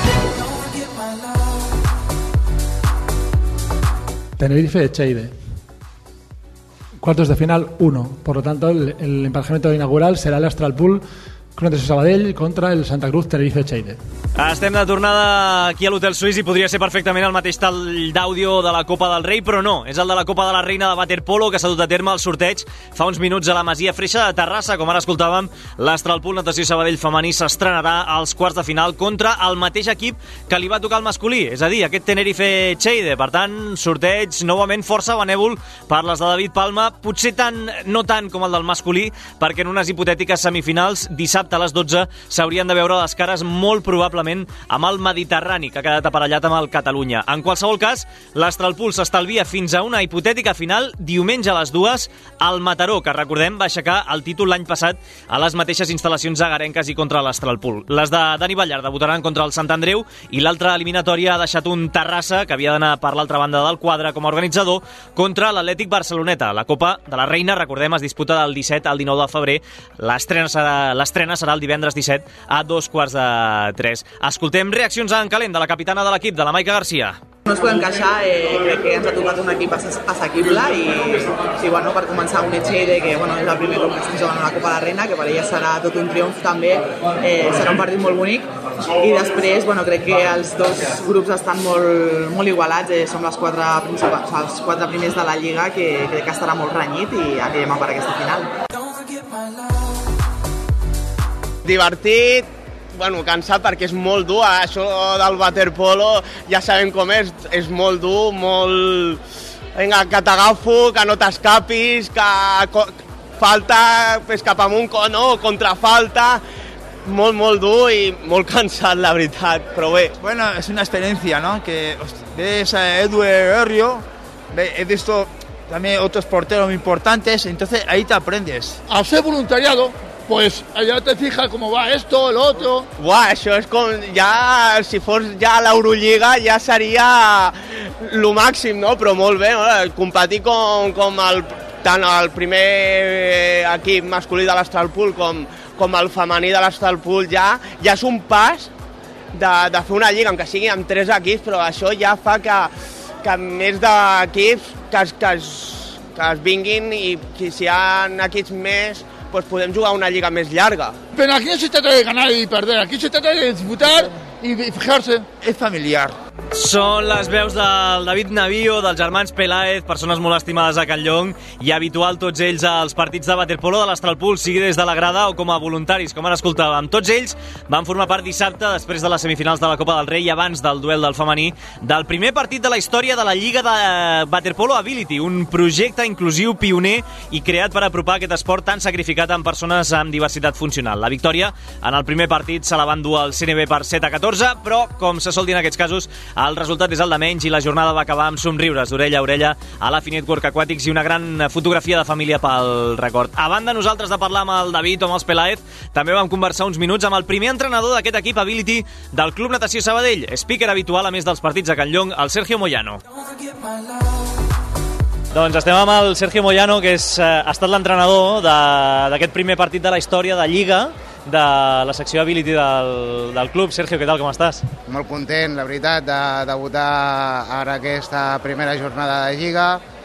Tenerife Echeide. Cuartos de final, uno. Por lo tanto, el, el emparejamiento inaugural será el Astral Pool Crontes Sabadell contra el Santa Cruz Tenerife Echeide. Estem de tornada aquí a l'Hotel Suís i podria ser perfectament el mateix tall d'àudio de la Copa del Rei, però no, és el de la Copa de la Reina de Waterpolo, que s'ha dut a terme el sorteig fa uns minuts a la Masia Freixa de Terrassa. Com ara escoltàvem, l'Astralpool Natació Sabadell femení s'estrenarà als quarts de final contra el mateix equip que li va tocar el masculí, és a dir, aquest Tenerife Echeide. Per tant, sorteig novament força benèvol per les de David Palma, potser tant, no tant com el del masculí, perquè en unes hipotètiques semifinals dissabte a les dotze s'haurien de veure les cares molt probablement amb el Mediterrani, que ha quedat aparellat amb el Catalunya. En qualsevol cas, l'Astralpool s'estalvia fins a una hipotètica final diumenge a les dues al Mataró, que recordem va aixecar el títol l'any passat a les mateixes instal·lacions agarenques i contra l'Astralpool. Les de Dani Ballar debutaran contra el Sant Andreu i l'altra eliminatòria ha deixat un Terrassa, que havia d'anar per l'altra banda del quadre com a organitzador, contra l'Atlètic Barceloneta. La Copa de la Reina, recordem, es disputa del disset al dinou de febrer. L'estrena serà, l'estrena serà el divendres disset a dos quarts de tres. Escoltem reaccions en calent de la capitana de l'equip, de la Maica Garcia. No es podem queixar, eh, crec que ens ha tocat un equip assequible i, i bueno, per començar un Echeide que bueno, és el primer cop que estem jugant a la Copa de la Reina, que per ella serà tot un triomf també, eh, serà un partit molt bonic i després bueno, crec que els dos grups estan molt, molt igualats, eh, som les quatre, principals, els quatre primers de la Lliga, que crec que estarà molt renyit i anirem a per aquesta final. Divertit, bueno, cansat perquè és molt dur, això del waterpolo ja sabem com és, és molt dur, molt... Vinga, que t'agafo, que no t'escapis, que falta pues, cap amunt, no, contrafalta, molt, molt dur i molt cansat, la veritat, però bé. Bueno, es una experiencia, ¿no? Que ves a Edu Herrio, he visto también otros porteros muy importantes, entonces ahí te aprendes. Al ser voluntariado, pues allà te fijas com va esto, el otro... Buah, això és com... Ja, si fos ja l'Eurolliga ja seria lo màxim, no? Però molt bé, no? Competir com, com el, tant el primer equip masculí de l'Astralpool com, com el femení de l'Astralpool ja, ja és un pas de, de fer una lliga, aunque sigui amb tres equips, però això ja fa que, que més d'equips que, es, que, es, que es vinguin i que si hi ha equips més pues podem jugar una lliga més llarga. Pero aquí no se trata de ganar y perder, aquí se trata de disfrutar y fijarse. Es familiar. Són les veus del David Navío, dels germans Peláez, persones molt estimades a Can Llong i habitual tots ells als partits de waterpolo de l'Astralpool, sigui des de la grada o com a voluntaris, com ara escoltàvem. Tots ells van formar part dissabte, després de les semifinals de la Copa del Rei i abans del duel del femení, del primer partit de la història de la Lliga de Waterpolo Ability, un projecte inclusiu, pioner i creat per apropar aquest esport tan sacrificat en persones amb diversitat funcional. La victòria en el primer partit se la van dur al C N B per set a catorze, però, com se sol dir en aquests casos, el resultat és el de menys i la jornada va acabar amb somriures d'orella a orella a la Finite Work Aquatics i una gran fotografia de família pel record. A banda nosaltres de parlar amb el David o amb els Peláez, també vam conversar uns minuts amb el primer entrenador d'aquest equip Ability del Club Natació Sabadell, speaker habitual a més dels partits a Can Llong, el Sergio Moyano. Doncs estem amb el Sergio Moyano, que és, eh, ha estat l'entrenador d'aquest primer partit de la història de Lliga de la secció Ability del, del club. Sergio, què tal, com estàs? Molt content, la veritat, de debutar ara aquesta primera jornada de Lliga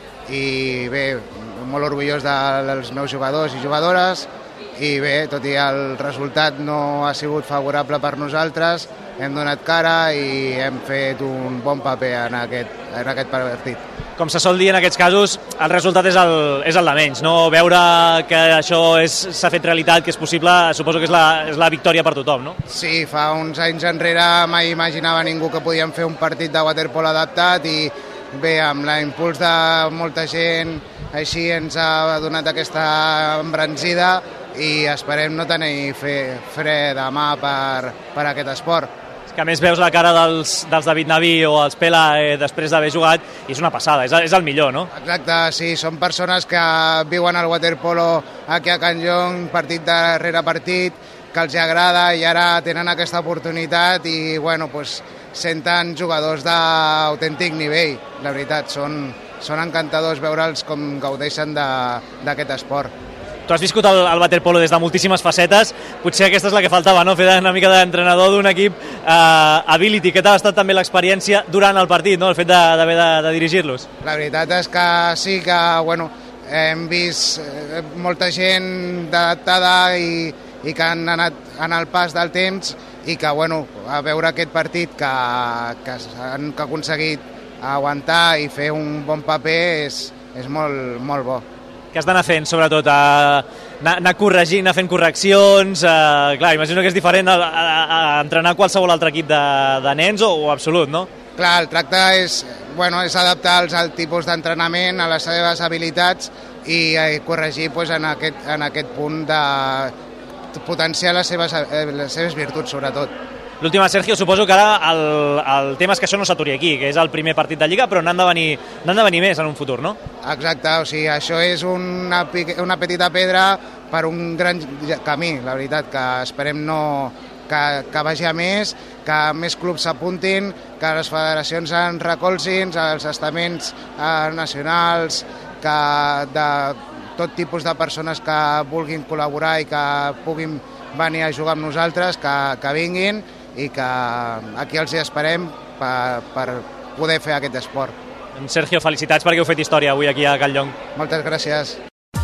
i bé, molt orgullós dels meus jugadors i jugadores i bé, tot i el resultat no ha sigut favorable per nosaltres, hem donat cara i hem fet un bon paper en aquest, en aquest partit. Com se sol dir en aquests casos, el resultat és el, és el de menys, no? Veure que això s'ha fet realitat, que és possible, suposo que és la, és la victòria per tothom, no? Sí, fa uns anys enrere mai imaginava ningú que podíem fer un partit de waterpolo adaptat i bé, amb l'impuls de molta gent així ens ha donat aquesta embranzida i esperem no tenir fre de mà per, per aquest esport. Que a més veus la cara dels, dels David Naví o els Pela eh, després d'haver jugat i és una passada, és, és el millor, no? Exacte, sí, són persones que viuen el waterpolo aquí a Can Llong, partit darrere partit, que els agrada i ara tenen aquesta oportunitat i, bueno, pues, senten jugadors d'autèntic nivell, la veritat, són, són encantadors veure'ls com gaudeixen d'aquest esport. Tu has viscut el, el waterpolo des de moltíssimes facetes, potser aquesta és la que faltava, no? Fer una mica d'entrenador d'un equip eh, Ability. Què tal ha estat també l'experiència durant el partit, no? El fet d'haver de, de, de dirigir-los? La veritat és que sí que, bueno, hem vist molta gent adaptada i, i que han anat en el pas del temps i que, bueno, a veure aquest partit que, que han que aconseguit aguantar i fer un bon paper és, és molt, molt bo. Què has d'anar fent, sobretot? A, anar, anar corregint, anar fent correccions? A, clar, imagino que és diferent a, a, a entrenar qualsevol altre equip de, de nens o, o absolut, no? Clar, el tracte és, bueno, és adaptar-los al tipus d'entrenament, a les seves habilitats i eh, corregir pues, en, aquest, en aquest punt de potenciar les seves, eh, les seves virtuts, sobretot. L'última, Sergio, suposo que ara el, el tema és que això no s'aturi aquí, que és el primer partit de Lliga, però n'han de venir, n'han de venir més en un futur, no? Exacte, o sigui, això és una, una petita pedra per un gran camí, la veritat, que esperem no, que, que vagi a més, que més clubs s'apuntin, que les federacions en recolzin, els estaments eh, nacionals, que de tot tipus de persones que vulguin col·laborar i que puguin venir a jugar amb nosaltres, que, que vinguin, i que aquí els hi esperem per, per poder fer aquest esport. Sergio, felicitats perquè heu fet història avui aquí a Can Llong. Moltes gràcies.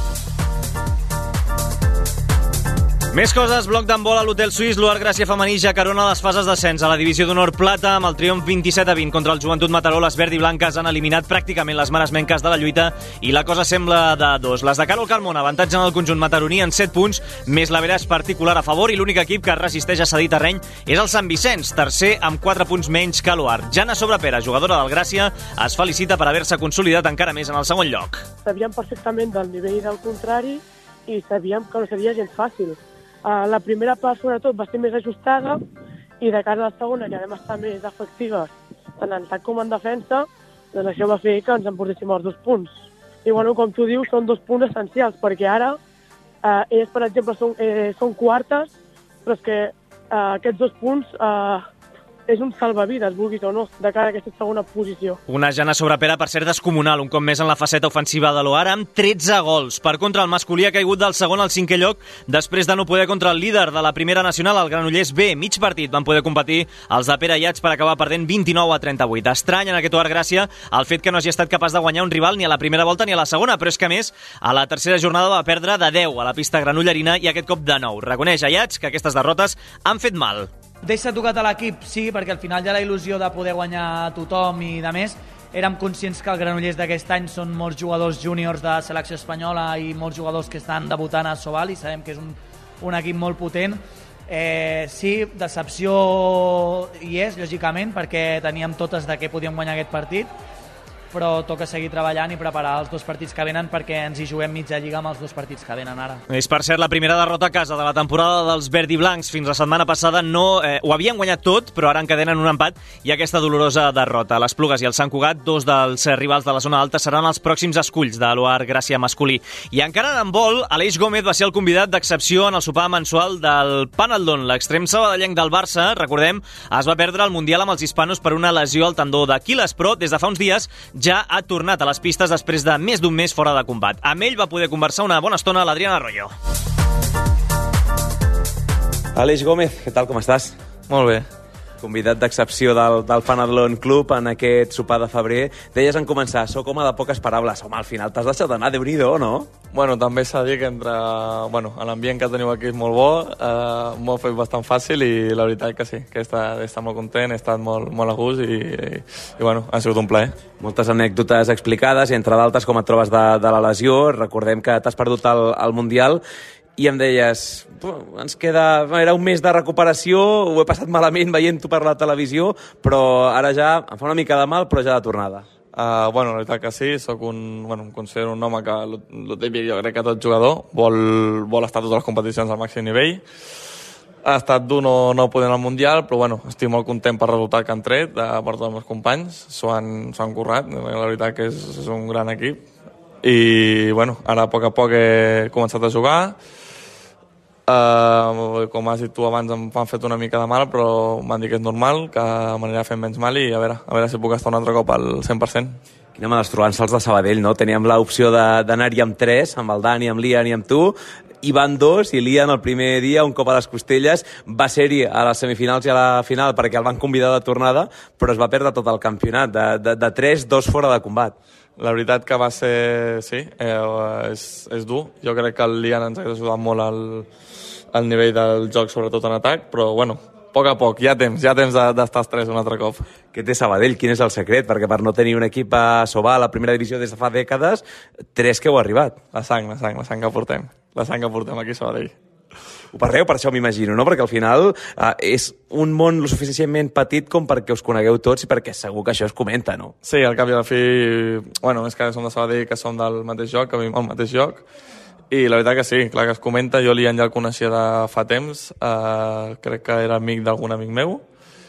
Més coses, bloc d'handbol a l'Hotel Suís, l'U A R Gràcia femení ja carona les fases d'ascens a la divisió d'honor plata amb el triomf vint-i-set a vint contra el Joventut Mataró. Les verd i blanques han eliminat pràcticament les maresmenques de la lluita i la cosa sembla de dos. Les de Carol Carmona avantatgen el conjunt mataroní en set punts, més l'averaç particular a favor, i l'únic equip que resisteix a cedir terreny és el Sant Vicenç, tercer amb quatre punts menys que l'U A R. Jana Sobrepera, jugadora del Gràcia, es felicita per haver-se consolidat encara més en el segon lloc. Sabíem perfectament del nivell del contrari i sabíem que no seria gens fàcil. Uh, la primera part, sobretot, va ser més ajustada i de cara a la segona ja vam estar més efectives tant en atac com en defensa, doncs això va fer que ens emportéssim els dos punts. I bueno, com tu dius, són dos punts essencials, perquè ara uh, ells, per exemple, són, eh, són quartes, però és que uh, aquests dos punts uh, és un salvavides, vulguis o no, de cara a aquesta segona posició. Una Jana Sobrepera, per ser descomunal, un cop més en la faceta ofensiva de l'U A R, amb tretze gols. Per contra, el masculí ha caigut del segon al cinquè lloc després de no poder contra el líder de la primera nacional, el Granollers B. Mig partit van poder competir els de Pere Iats per acabar perdent vint-i-nou a trenta-vuit. Estrany en aquest U A R Gràcia el fet que no hagi estat capaç de guanyar un rival ni a la primera volta ni a la segona, però és que, a més, a la tercera jornada va perdre de deu a la pista granollerina i aquest cop de nou. Reconeix a Iats que aquestes derrotes han fet mal. Deixa tocat a l'equip, sí, perquè al final ja la il·lusió de poder guanyar a tothom i de més, érem conscients que el Granollers d'aquest any són molts jugadors júniors de selecció espanyola i molts jugadors que estan debutant a Sobal i sabem que és un, un equip molt potent. Eh, sí, decepció hi és, lògicament, perquè teníem totes de què podíem guanyar aquest partit, però toca seguir treballant i preparar els dos partits que venen perquè ens hi juguem mitja lliga amb els dos partits que venen ara. És, per cert, la primera derrota a casa de la temporada dels verdi blancs. Fins la setmana passada no, eh, ho havien guanyat tot, però ara encadenen un empat i aquesta dolorosa derrota. Les Plugues i el Sant Cugat, dos dels rivals de la zona alta, seran els pròxims esculls de l'O A R Gràcia masculí. I encara en vol, Aleix Gómez va ser el convidat d'excepció en el sopar mensual del Panaldon. L'extrem sabadellenc del Barça, recordem, es va perdre el Mundial amb els hispanos per una lesió al tendó d'Aquil·les, però des de fa uns dies ja ha tornat a les pistes després de més d'un mes fora de combat. Amb ell va poder conversar una bona estona l'Adrián Arroyo. Aleix Gómez, què tal, com estàs? Molt bé. Convidat d'excepció del, del Panadlon Club en aquest sopar de febrer. Deies en començar, sóc home de poques paraules. Home, al final t'has deixat d'anar, Déu-n'hi-do, no? Bueno, també s'ha de dir que entre... Bueno, l'ambient que teniu aquí és molt bo, eh, m'ho ha fet bastant fàcil i la veritat que sí, que he estat, he estat molt content, he estat molt, molt a gust i, i, i bueno, ha sigut un plaer. Moltes anècdotes explicades i entre d'altres com et trobes de, de la lesió. Recordem que t'has perdut el, el Mundial i em deies, ens queda... Era un mes de recuperació, ho he passat malament veient-ho per la televisió, però ara ja em fa una mica de mal, però ja de tornada. Uh, bueno, la veritat que sí, soc un, bueno, em considero un home que, el típic, jo crec que tot jugador vol, vol estar a totes les competicions al màxim nivell. Ha estat dur no, no poder anar al Mundial, però bueno, estic molt content pel resultat que han tret, de, per tots els meus companys, s'ho han, s'ho han currat, la veritat que és, és un gran equip. I bueno, ara a poc a poc he començat a jugar. Uh, com has dit tu abans, em han fet una mica de mal, però m'han dit que és normal, que m'anirà fent menys mal i a veure, a veure si puc estar un altre cop al cent per cent. Quina males trobants els de Sabadell, no? Teníem l'opció d'anar-hi amb tres, amb el Dani, amb l'Ian i amb tu, i van dos, i l'Ian el primer dia, un cop a les costelles, va ser-hi a les semifinals i a la final perquè el van convidar de tornada, però es va perdre tot el campionat. De, de, de tres, dos fora de combat. La veritat que va ser, sí, eh, és, és dur. Jo crec que el l'Ian ens ha ajudat molt al, al nivell del joc, sobretot en atac, però bueno, a poc a poc, hi ha temps, hi ha temps d'estar els tres un altre cop. Què té Sabadell? Quin és el secret? Perquè per no tenir un equip a Sobal, a la primera divisió des de fa dècades, tres que heu arribat. La sang, la sang, la sang que portem. La sang que portem aquí a Sabadell. Ho parleu per això, m'imagino, no? Perquè al final eh, és un món lo suficientment petit com perquè us conegueu tots i perquè segur que això es comenta, no? Sí, al cap i a la fi, bueno, és que som de Sabadell, que som del mateix lloc, que vivim al mateix lloc, i la veritat que sí, clar que es comenta. Jo l'Ian ja el coneixia de fa temps, eh, crec que era amic d'algun amic meu,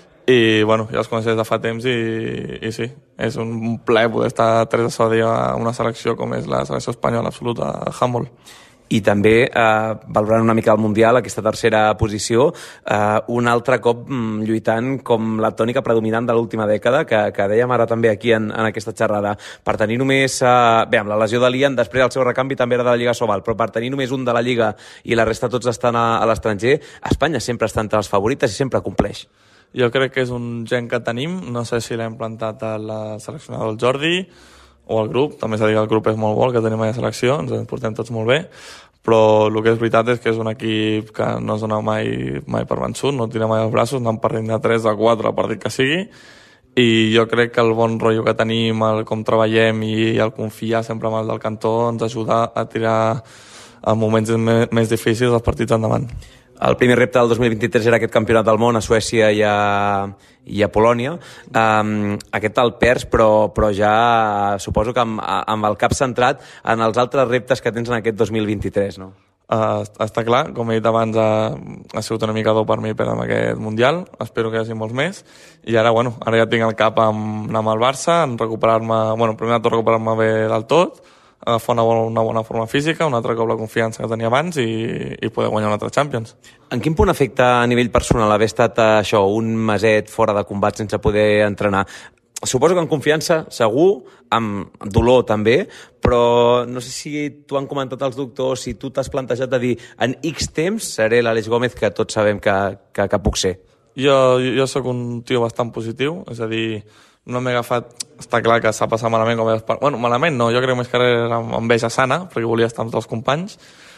i bueno, ja els coneixia de fa temps i, i sí, és un plaer poder estar tres a Sabadell a una selecció com és la selecció espanyola absoluta, handball. I també, eh, valorant una mica el Mundial, aquesta tercera posició, eh, un altre cop mm, lluitant com la tònica predominant de l'última dècada, que, que dèiem ara també aquí en, en aquesta xerrada. Per tenir només, eh, bé, amb la lesió de l'Ian, després el seu recanvi també era de la Lliga Sobal, però per tenir només un de la Lliga i la resta tots estan a, a l'estranger, Espanya sempre està entre les favorites i sempre compleix. Jo crec que és un gen que tenim, no sé si l'hem plantat a la seleccionada del Jordi, o al grup, també s'ha dit que el grup és molt bo, que tenim a la selecció, ens en portem tots molt bé, però el que és veritat és que és un equip que no es dona mai, mai per vençut, no tira mai els braços, anem perdent de tres a quatre al partit que sigui, i jo crec que el bon rotllo que tenim, el com treballem i el confiar sempre en el del cantó ens ajuda a tirar en moments més difícils els partits endavant. El primer repte del dos mil vint-i-tres era aquest campionat del món a Suècia i a, i a Polònia. Um, aquest el perds, però, però ja suposo que amb, amb el cap centrat en els altres reptes que tens en aquest dos mil vint-i-tres, no? Uh, està clar, com he dit abans, ha, ha sigut una mica dur per mi perdre aquest Mundial, espero que hi hagi molts més, i ara, bueno, ara ja tinc el cap amb anar amb el Barça, en recuperar-me, bueno, primer de tot recuperar-me bé del tot, agafar una bona, una bona forma física, un altre cop la confiança que tenia abans i, i poder guanyar un altre Champions. En quin punt afecta a nivell personal haver estat això, un meset fora de combat sense poder entrenar? Suposo que en confiança, segur, amb dolor també, però no sé si t'ho han comentat els doctors, si tu t'has plantejat de dir en X temps seré l'Aleix Gómez que tots sabem que, que, que puc ser. Jo, jo sóc un tio bastant positiu, és a dir, no m'he agafat... Està clar que s'ha passat malament com és... Bueno, malament no, jo crec que més que era amb enveja sana, perquè volia estar amb tots els companys,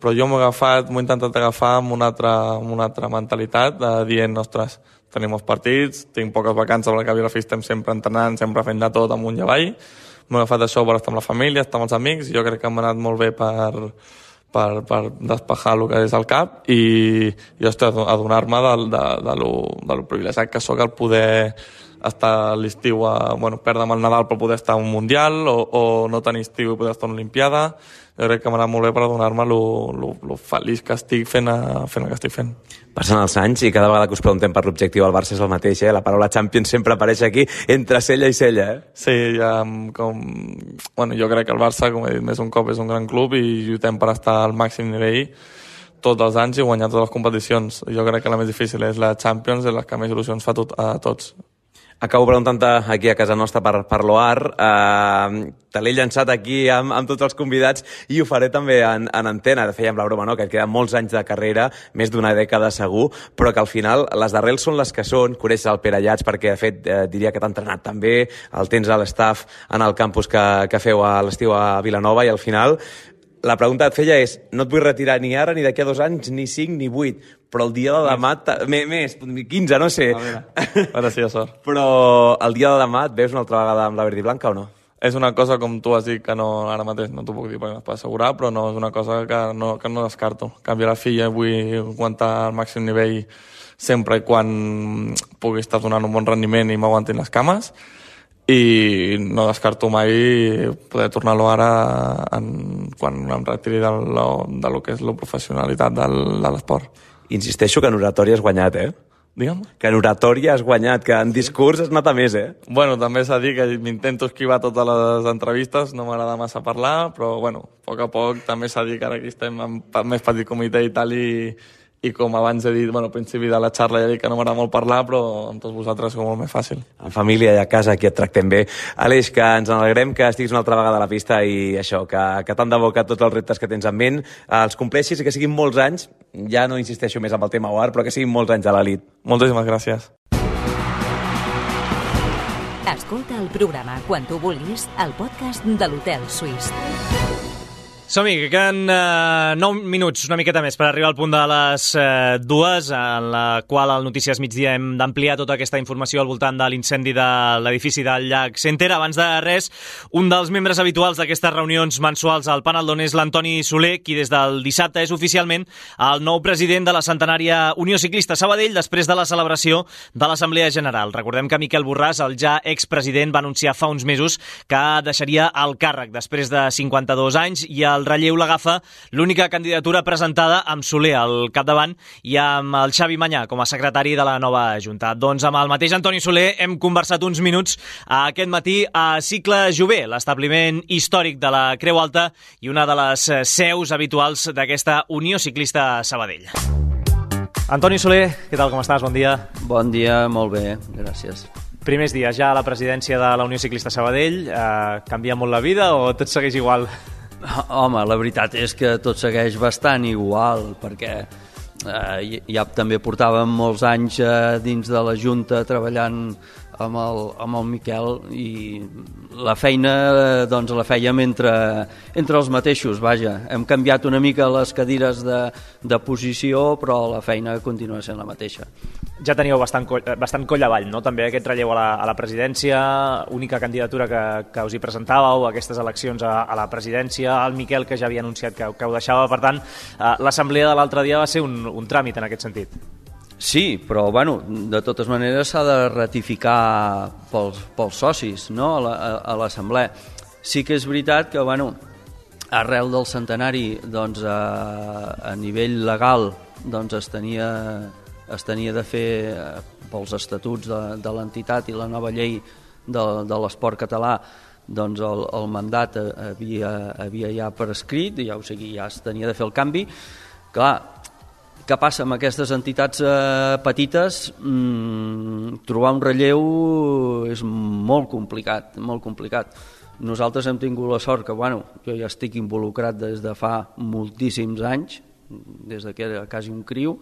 però jo m'he agafat, m'he intentat agafar amb una altra, amb una altra mentalitat, de dient, ostres, tenim els partits, tinc poques vacances, al cap i a la fi estem sempre entrenant, sempre fent de tot amunt i avall, m'he agafat això per estar amb la família, estar amb els amics, jo crec que m'ha anat molt bé per, per, per despejar el que és el cap i, i ostres, adonar-me de, de, de, lo, de lo privilegiat que sóc el poder estar a l'estiu, a, bueno, perdre'm el Nadal per poder estar a un Mundial o, o no tenir estiu i poder estar a una Olimpiada. Jo crec que m'ha anat molt bé per adonar-me lo, lo, lo feliç que estic fent, a, fent el que estic fent. Passen els anys i cada vegada que us preguntem per l'objectiu al Barça és el mateix, eh? La paraula Champions sempre apareix aquí entre cella i cella, eh? Sí, ja, com... bueno, jo crec que el Barça, com he dit més un cop, és un gran club i lluitem per estar al màxim nivell tots els anys i guanyar totes les competicions. Jo crec que la més difícil és la Champions, és la que més il·lusions fa tot, a tots. Acabo preguntant-te aquí a casa nostra per, per l'O A R. Eh, te l'he llançat aquí amb, amb tots els convidats i ho faré també en, en antena. Fèiem la broma, no?, que et queden molts anys de carrera, més d'una dècada segur, però que al final les d'arrel són les que són. Coneixes el Pere Llats perquè, de fet, eh, diria que t'ha entrenat també, el tens a l'estaf en el campus que, que feu a l'estiu a Vilanova i al final la pregunta que et feia és, no et vull retirar ni ara, ni d'aquí a dos anys, ni cinc, ni vuit, però el dia de demà... Més, quinze, no sé. A veure, ara sí, a sort. Però el dia de demà et veus una altra vegada amb la verd i blanca o no? És una cosa, com tu has dit, que no, ara mateix no t'ho puc dir perquè no es pot assegurar, però no, és una cosa que no, que no descarto. Canviar la filla, vull aguantar al màxim nivell sempre i quan pugui estar donant un bon rendiment i m'aguantin les cames, i no descarto mai poder tornar-lo ara en, quan em retiri de lo, de lo que és la professionalitat del, de l'esport. Insisteixo que en oratòria has guanyat, eh? Digue'm? Que en oratòria has guanyat, que en discurs has anat a més, eh? Bueno, també s'ha dit que m'intento esquivar totes les entrevistes, no m'agrada massa parlar, però bueno, a poc a poc també s'ha dit que ara aquí estem en més petit comitè i tal, i, i com abans he dit, bueno, al principi de la xarra ja he dit que no m'agrada molt parlar, però amb tots vosaltres és molt més fàcil. En família i a casa aquí et tractem bé. Aleix, que ens alegrem que estiguis una altra vegada a la pista i això, que, que tant de bo que tots els reptes que tens en ment els compleixis i que siguin molts anys, ja no insisteixo més amb el tema O A R, però que siguin molts anys a l'elit. Moltíssimes gràcies. Escolta el programa quan tu vulguis al podcast de l'Hotel Suís. Som-hi, que queden eh, nou minuts, una miqueta més, per arribar al punt de les eh, dues, en la qual al Notícies Migdia hem d'ampliar tota aquesta informació al voltant de l'incendi de l'edifici del Llac Center. Abans de res, un dels membres habituals d'aquestes reunions mensuals al Panaldón és l'Antoni Soler, qui des del dissabte és oficialment el nou president de la centenària Unió Ciclista Sabadell després de la celebració de l'Assemblea General. Recordem que Miquel Borràs, el ja expresident, va anunciar fa uns mesos que deixaria el càrrec després de cinquanta-dos anys i el relleu l'agafa l'única candidatura presentada amb Soler al capdavant i amb el Xavi Manyà com a secretari de la nova Junta. Doncs amb el mateix Antoni Soler hem conversat uns minuts aquest matí a Cicle Jové, l'establiment històric de la Creu Alta i una de les seus habituals d'aquesta Unió Ciclista Sabadell. Antoni Soler, què tal, com estàs? Bon dia. Bon dia, molt bé, gràcies. Primers dies ja a la presidència de la Unió Ciclista Sabadell, eh, canvia molt la vida o tot segueix igual? Home, la veritat és que tot segueix bastant igual, perquè eh, ja també portàvem molts anys eh, dins de la Junta treballant amb el, amb el Miquel i la feina doncs, la fèiem entre, entre els mateixos, vaja. Hem canviat una mica les cadires de, de posició, però la feina continua sent la mateixa. Ja teníeu bastant coll, bastant coll avall, no? També aquest relleu a la, a la presidència, única candidatura que, que us hi presentàveu, aquestes eleccions a, a la presidència, el Miquel que ja havia anunciat que, que ho deixava, per tant, eh, l'assemblea de l'altre dia va ser un, un tràmit en aquest sentit. Sí, però bueno, de totes maneres s'ha de ratificar pels, pels socis, no?, a l'assemblea. Sí que és veritat que, bueno, arrel del centenari, doncs, a, a nivell legal, doncs es tenia... es tenia de fer pels estatuts de, de l'entitat i la nova llei de, de l'esport català, doncs el, el mandat havia, havia ja per escrit, ja, o sigui, ja es tenia de fer el canvi. Clar, què passa amb aquestes entitats eh, petites? Mm, trobar un relleu és molt complicat, molt complicat. Nosaltres hem tingut la sort que, bueno, jo ja estic involucrat des de fa moltíssims anys, des de que era quasi un criu,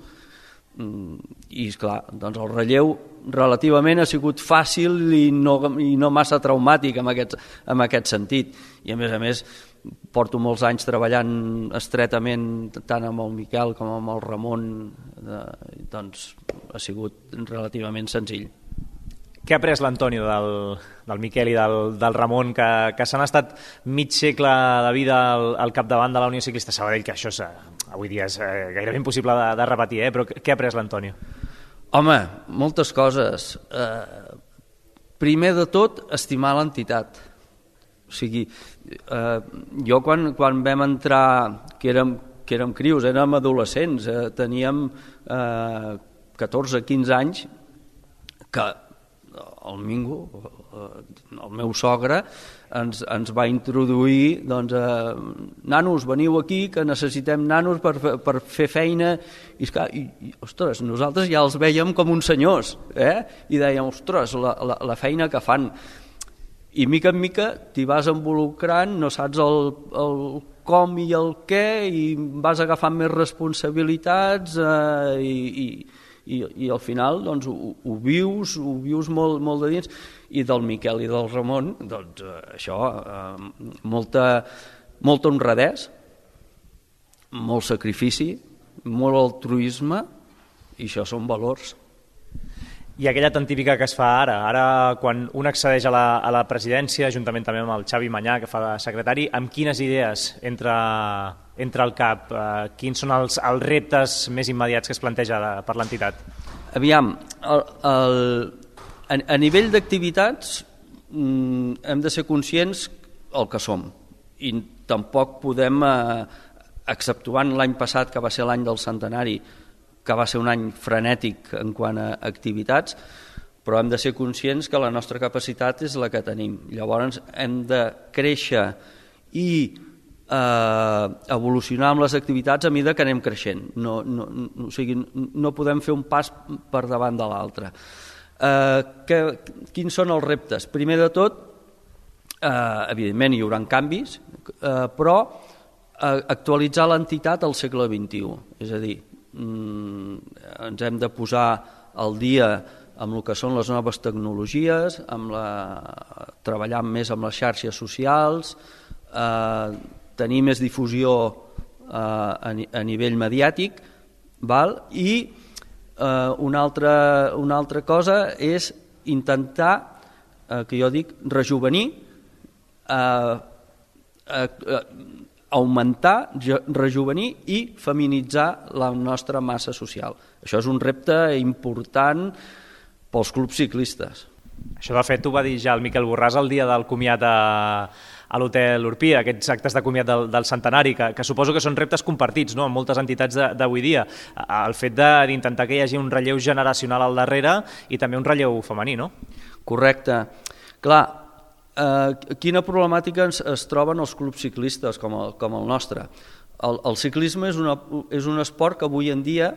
i esclar, doncs el relleu relativament ha sigut fàcil i no, i no massa traumàtic en aquest, en aquest sentit, i a més a més porto molts anys treballant estretament tant amb el Miquel com amb el Ramon, doncs ha sigut relativament senzill. Què ha après l'Antonio del, del Miquel i del, del Ramon, que, que s'han estat mig segle de vida al, al capdavant de la Unió Ciclista Sabadell, que això és, avui dia és gairebé impossible de, de repetir, eh? Però què ha après l'Antonio? Home, moltes coses. Eh, primer de tot, estimar l'entitat. O sigui, eh, jo quan, quan vam entrar, que érem, que érem crios, érem adolescents, eh, teníem eh, catorze quinze anys, que el Mingo, el meu sogre, ens, ens va introduir, doncs, eh, nanos, veniu aquí, que necessitem nanos per, per fer feina, i, esclar, i, i ostres, nosaltres ja els veiem com uns senyors, eh? I dèiem, ostres, la, la, la feina que fan. I mica en mica t'hi vas involucrant, no saps el, el com i el què, i vas agafant més responsabilitats, eh, i, i I, i al final doncs, ho, ho vius, ho vius molt, molt de dins, i del Miquel i del Ramon, doncs eh, això, eh, molta, molta honradesa, molt sacrifici, molt altruisme, i això són valors. I aquella tan típica que es fa ara, ara quan un accedeix a la, a la presidència, juntament també amb el Xavi Manyà, que fa de secretari, amb quines idees entra, entra al cap? Eh, quins són els, els reptes més immediats que es planteja per l'entitat? Aviam, el, el, a, a nivell d'activitats mm, hem de ser conscients el que som, i tampoc podem, eh, exceptuant l'any passat, que va ser l'any del centenari, que va ser un any frenètic en quant a activitats, però hem de ser conscients que la nostra capacitat és la que tenim. Llavors hem de créixer i eh, evolucionar amb les activitats a mesura que anem creixent. No, no, no, o sigui, no podem fer un pas per davant de l'altre. Eh, que, quins són els reptes? Primer de tot, eh, evidentment hi haurà canvis, eh, però eh, actualitzar l'entitat al segle vint-i-u, és a dir, ens hem de posar al dia amb el que són les noves tecnologies, amb la, treballar més amb les xarxes socials, eh, tenir més difusió eh, a, a nivell mediàtic, val? I eh, una, altra, una altra cosa és intentar, eh, que jo dic, rejuvenir, eh, eh, eh, augmentar, rejuvenir i feminitzar la nostra massa social. Això és un repte important pels clubs ciclistes. Això, de fet, ho va dir ja el Miquel Borràs el dia del comiat a, a l'Hotel Urpí, aquests actes de comiat del, del centenari, que, que suposo que són reptes compartits, no?, en moltes entitats d'avui dia. El fet d'intentar que hi hagi un relleu generacional al darrere i també un relleu femení, no? Correcte. Clar, Uh, quina problemàtica es, es troben els clubs ciclistes com el, com el nostre? El, el ciclisme és, una, és un esport que avui en dia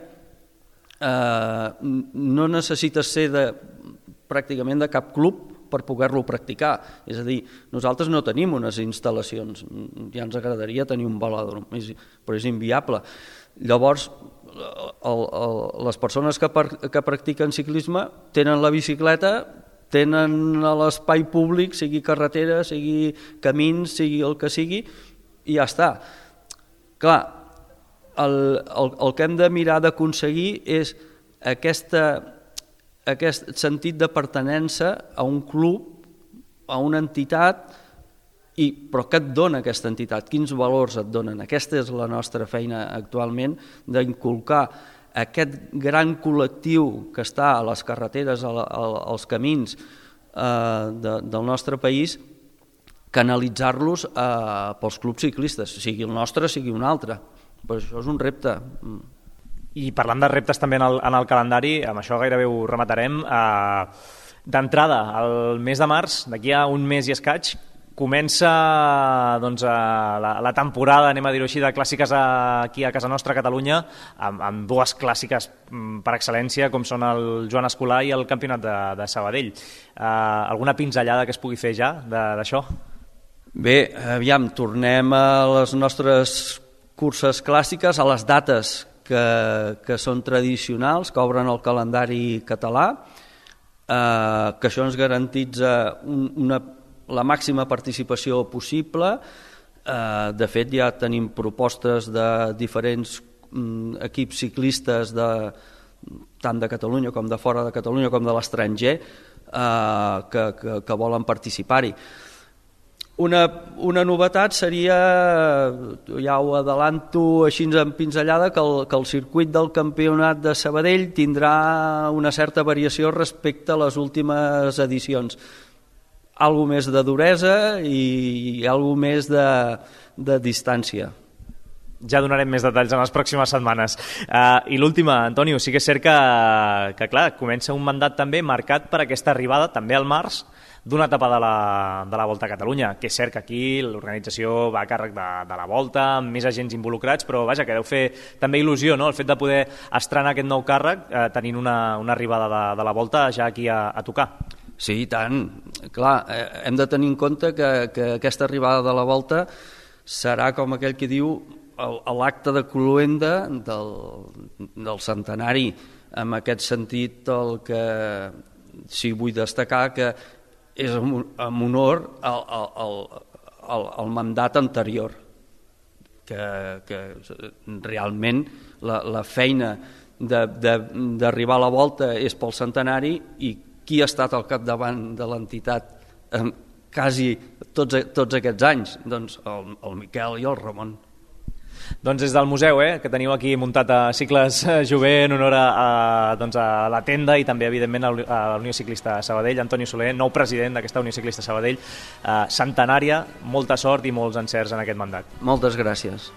uh, no necessites ser de, pràcticament de cap club per poder-lo practicar. És a dir, nosaltres no tenim unes instal·lacions, ja ens agradaria tenir un velòdrom, però és inviable. Llavors, el, el, les persones que, per, que practiquen ciclisme tenen la bicicleta, tenen l'espai públic, sigui carretera, sigui camins, sigui el que sigui, i ja està. Clar, el, el, el que hem de mirar d'aconseguir és aquesta, aquest sentit de pertinença a un club, a una entitat, i, però què et dona aquesta entitat? Quins valors et donen? Aquesta és la nostra feina actualment, d'inculcar aquest gran col·lectiu que està a les carreteres, als camins eh, de, del nostre país, canalitzar-los eh, pels clubs ciclistes, sigui el nostre, sigui un altre. Però això és un repte. I parlant de reptes també en el, en el calendari, amb això gairebé ho rematarem, eh, d'entrada, el mes de març, d'aquí a un mes i escaig, comença doncs, la, la temporada, anem a dir-ho així, de clàssiques aquí a casa nostra, a Catalunya, amb, amb dues clàssiques per excel·lència, com són el Joan Escolar i el Campionat de, de Sabadell. Eh, alguna pinzellada que es pugui fer ja d'això? Bé, aviam, tornem a les nostres curses clàssiques, a les dates que, que són tradicionals, que obren el calendari català, eh, que això ens garantitza un, una la màxima participació possible, Eh, de fet, ja tenim propostes de diferents mm, equips ciclistes de, tant de Catalunya com de fora de Catalunya com de l'estranger eh, que, que, que volen participar-hi. Una, una novetat seria, ja ho adelanto així en pinzellada, que el, que el circuit del campionat de Sabadell tindrà una certa variació respecte a les últimes edicions. Algo més de duresa i algo més de, de distància. Ja donarem més detalls en les pròximes setmanes. Uh, I l'última, Antonio, sí que és cert que, que clar, comença un mandat també marcat per aquesta arribada, també al març, d'una etapa de la, de la Volta a Catalunya, que és cert que aquí l'organització va a càrrec de, de la Volta, amb més agents involucrats, però vaja, que deu fer també il·lusió, no?, el fet de poder estrenar aquest nou càrrec eh, tenint una, una arribada de, de la Volta ja aquí a, a tocar. Sí, i tant. Clar, eh, hem de tenir en compte que, que aquesta arribada de la Volta serà, com aquell que diu, l'acte de cloenda del, del centenari. En aquest sentit, el que sí vull destacar que és en honor al, al, al, al mandat anterior, que, que realment la, la feina d'arribar a la Volta és pel centenari, i qui ha estat al capdavant de l'entitat eh, quasi tots, tots aquests anys? Doncs el, el Miquel i el Ramon. Doncs des del museu, eh, que teniu aquí muntat a Cicles Jové en honor a, a, doncs a la tenda i també, evidentment, a la Unió Ciclista Sabadell. Antonio Soler, nou president d'aquesta Unió Ciclista Sabadell, eh, centenària, molta sort i molts encerts en aquest mandat. Moltes gràcies.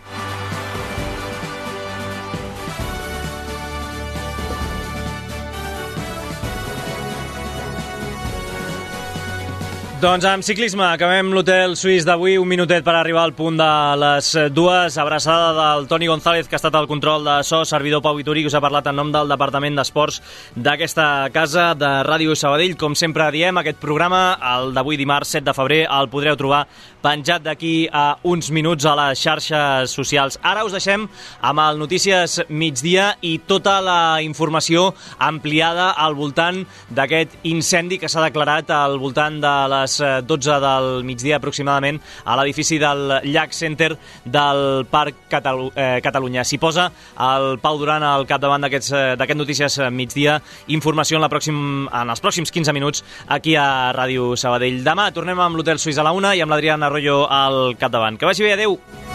Doncs amb ciclisme acabem l'hotel suís d'avui, un minutet per arribar al punt de les dues. Abraçada del Toni González, que ha estat al control de so, servidor Pau Vitori, que us ha parlat en nom del Departament d'Esports d'aquesta casa de Ràdio Sabadell. Com sempre diem, aquest programa, el d'avui dimarts set de febrer, el podreu trobar penjat d'aquí a uns minuts a les xarxes socials. Ara us deixem amb el Notícies Migdia i tota la informació ampliada al voltant d'aquest incendi que s'ha declarat al voltant de les dotze del migdia aproximadament a l'edifici del Llac Center del Parc Catalu eh, Catalunya. S'hi posa el Pau Duran al capdavant d'aquest Notícies Migdia. Informació en, la pròxim, en els pròxims quinze minuts aquí a Ràdio Sabadell. Demà tornem amb l'Hotel Suís a la una i amb l'Adrián Arroyo al capdavant. Que vagi bé, adeu!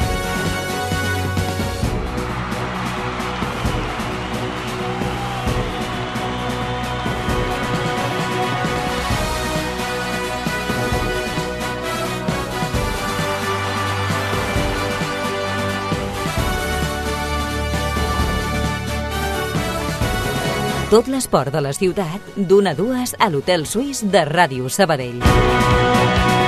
Tot l'esport de la ciutat, d'una a dues a l'Hotel Suís de Ràdio Sabadell.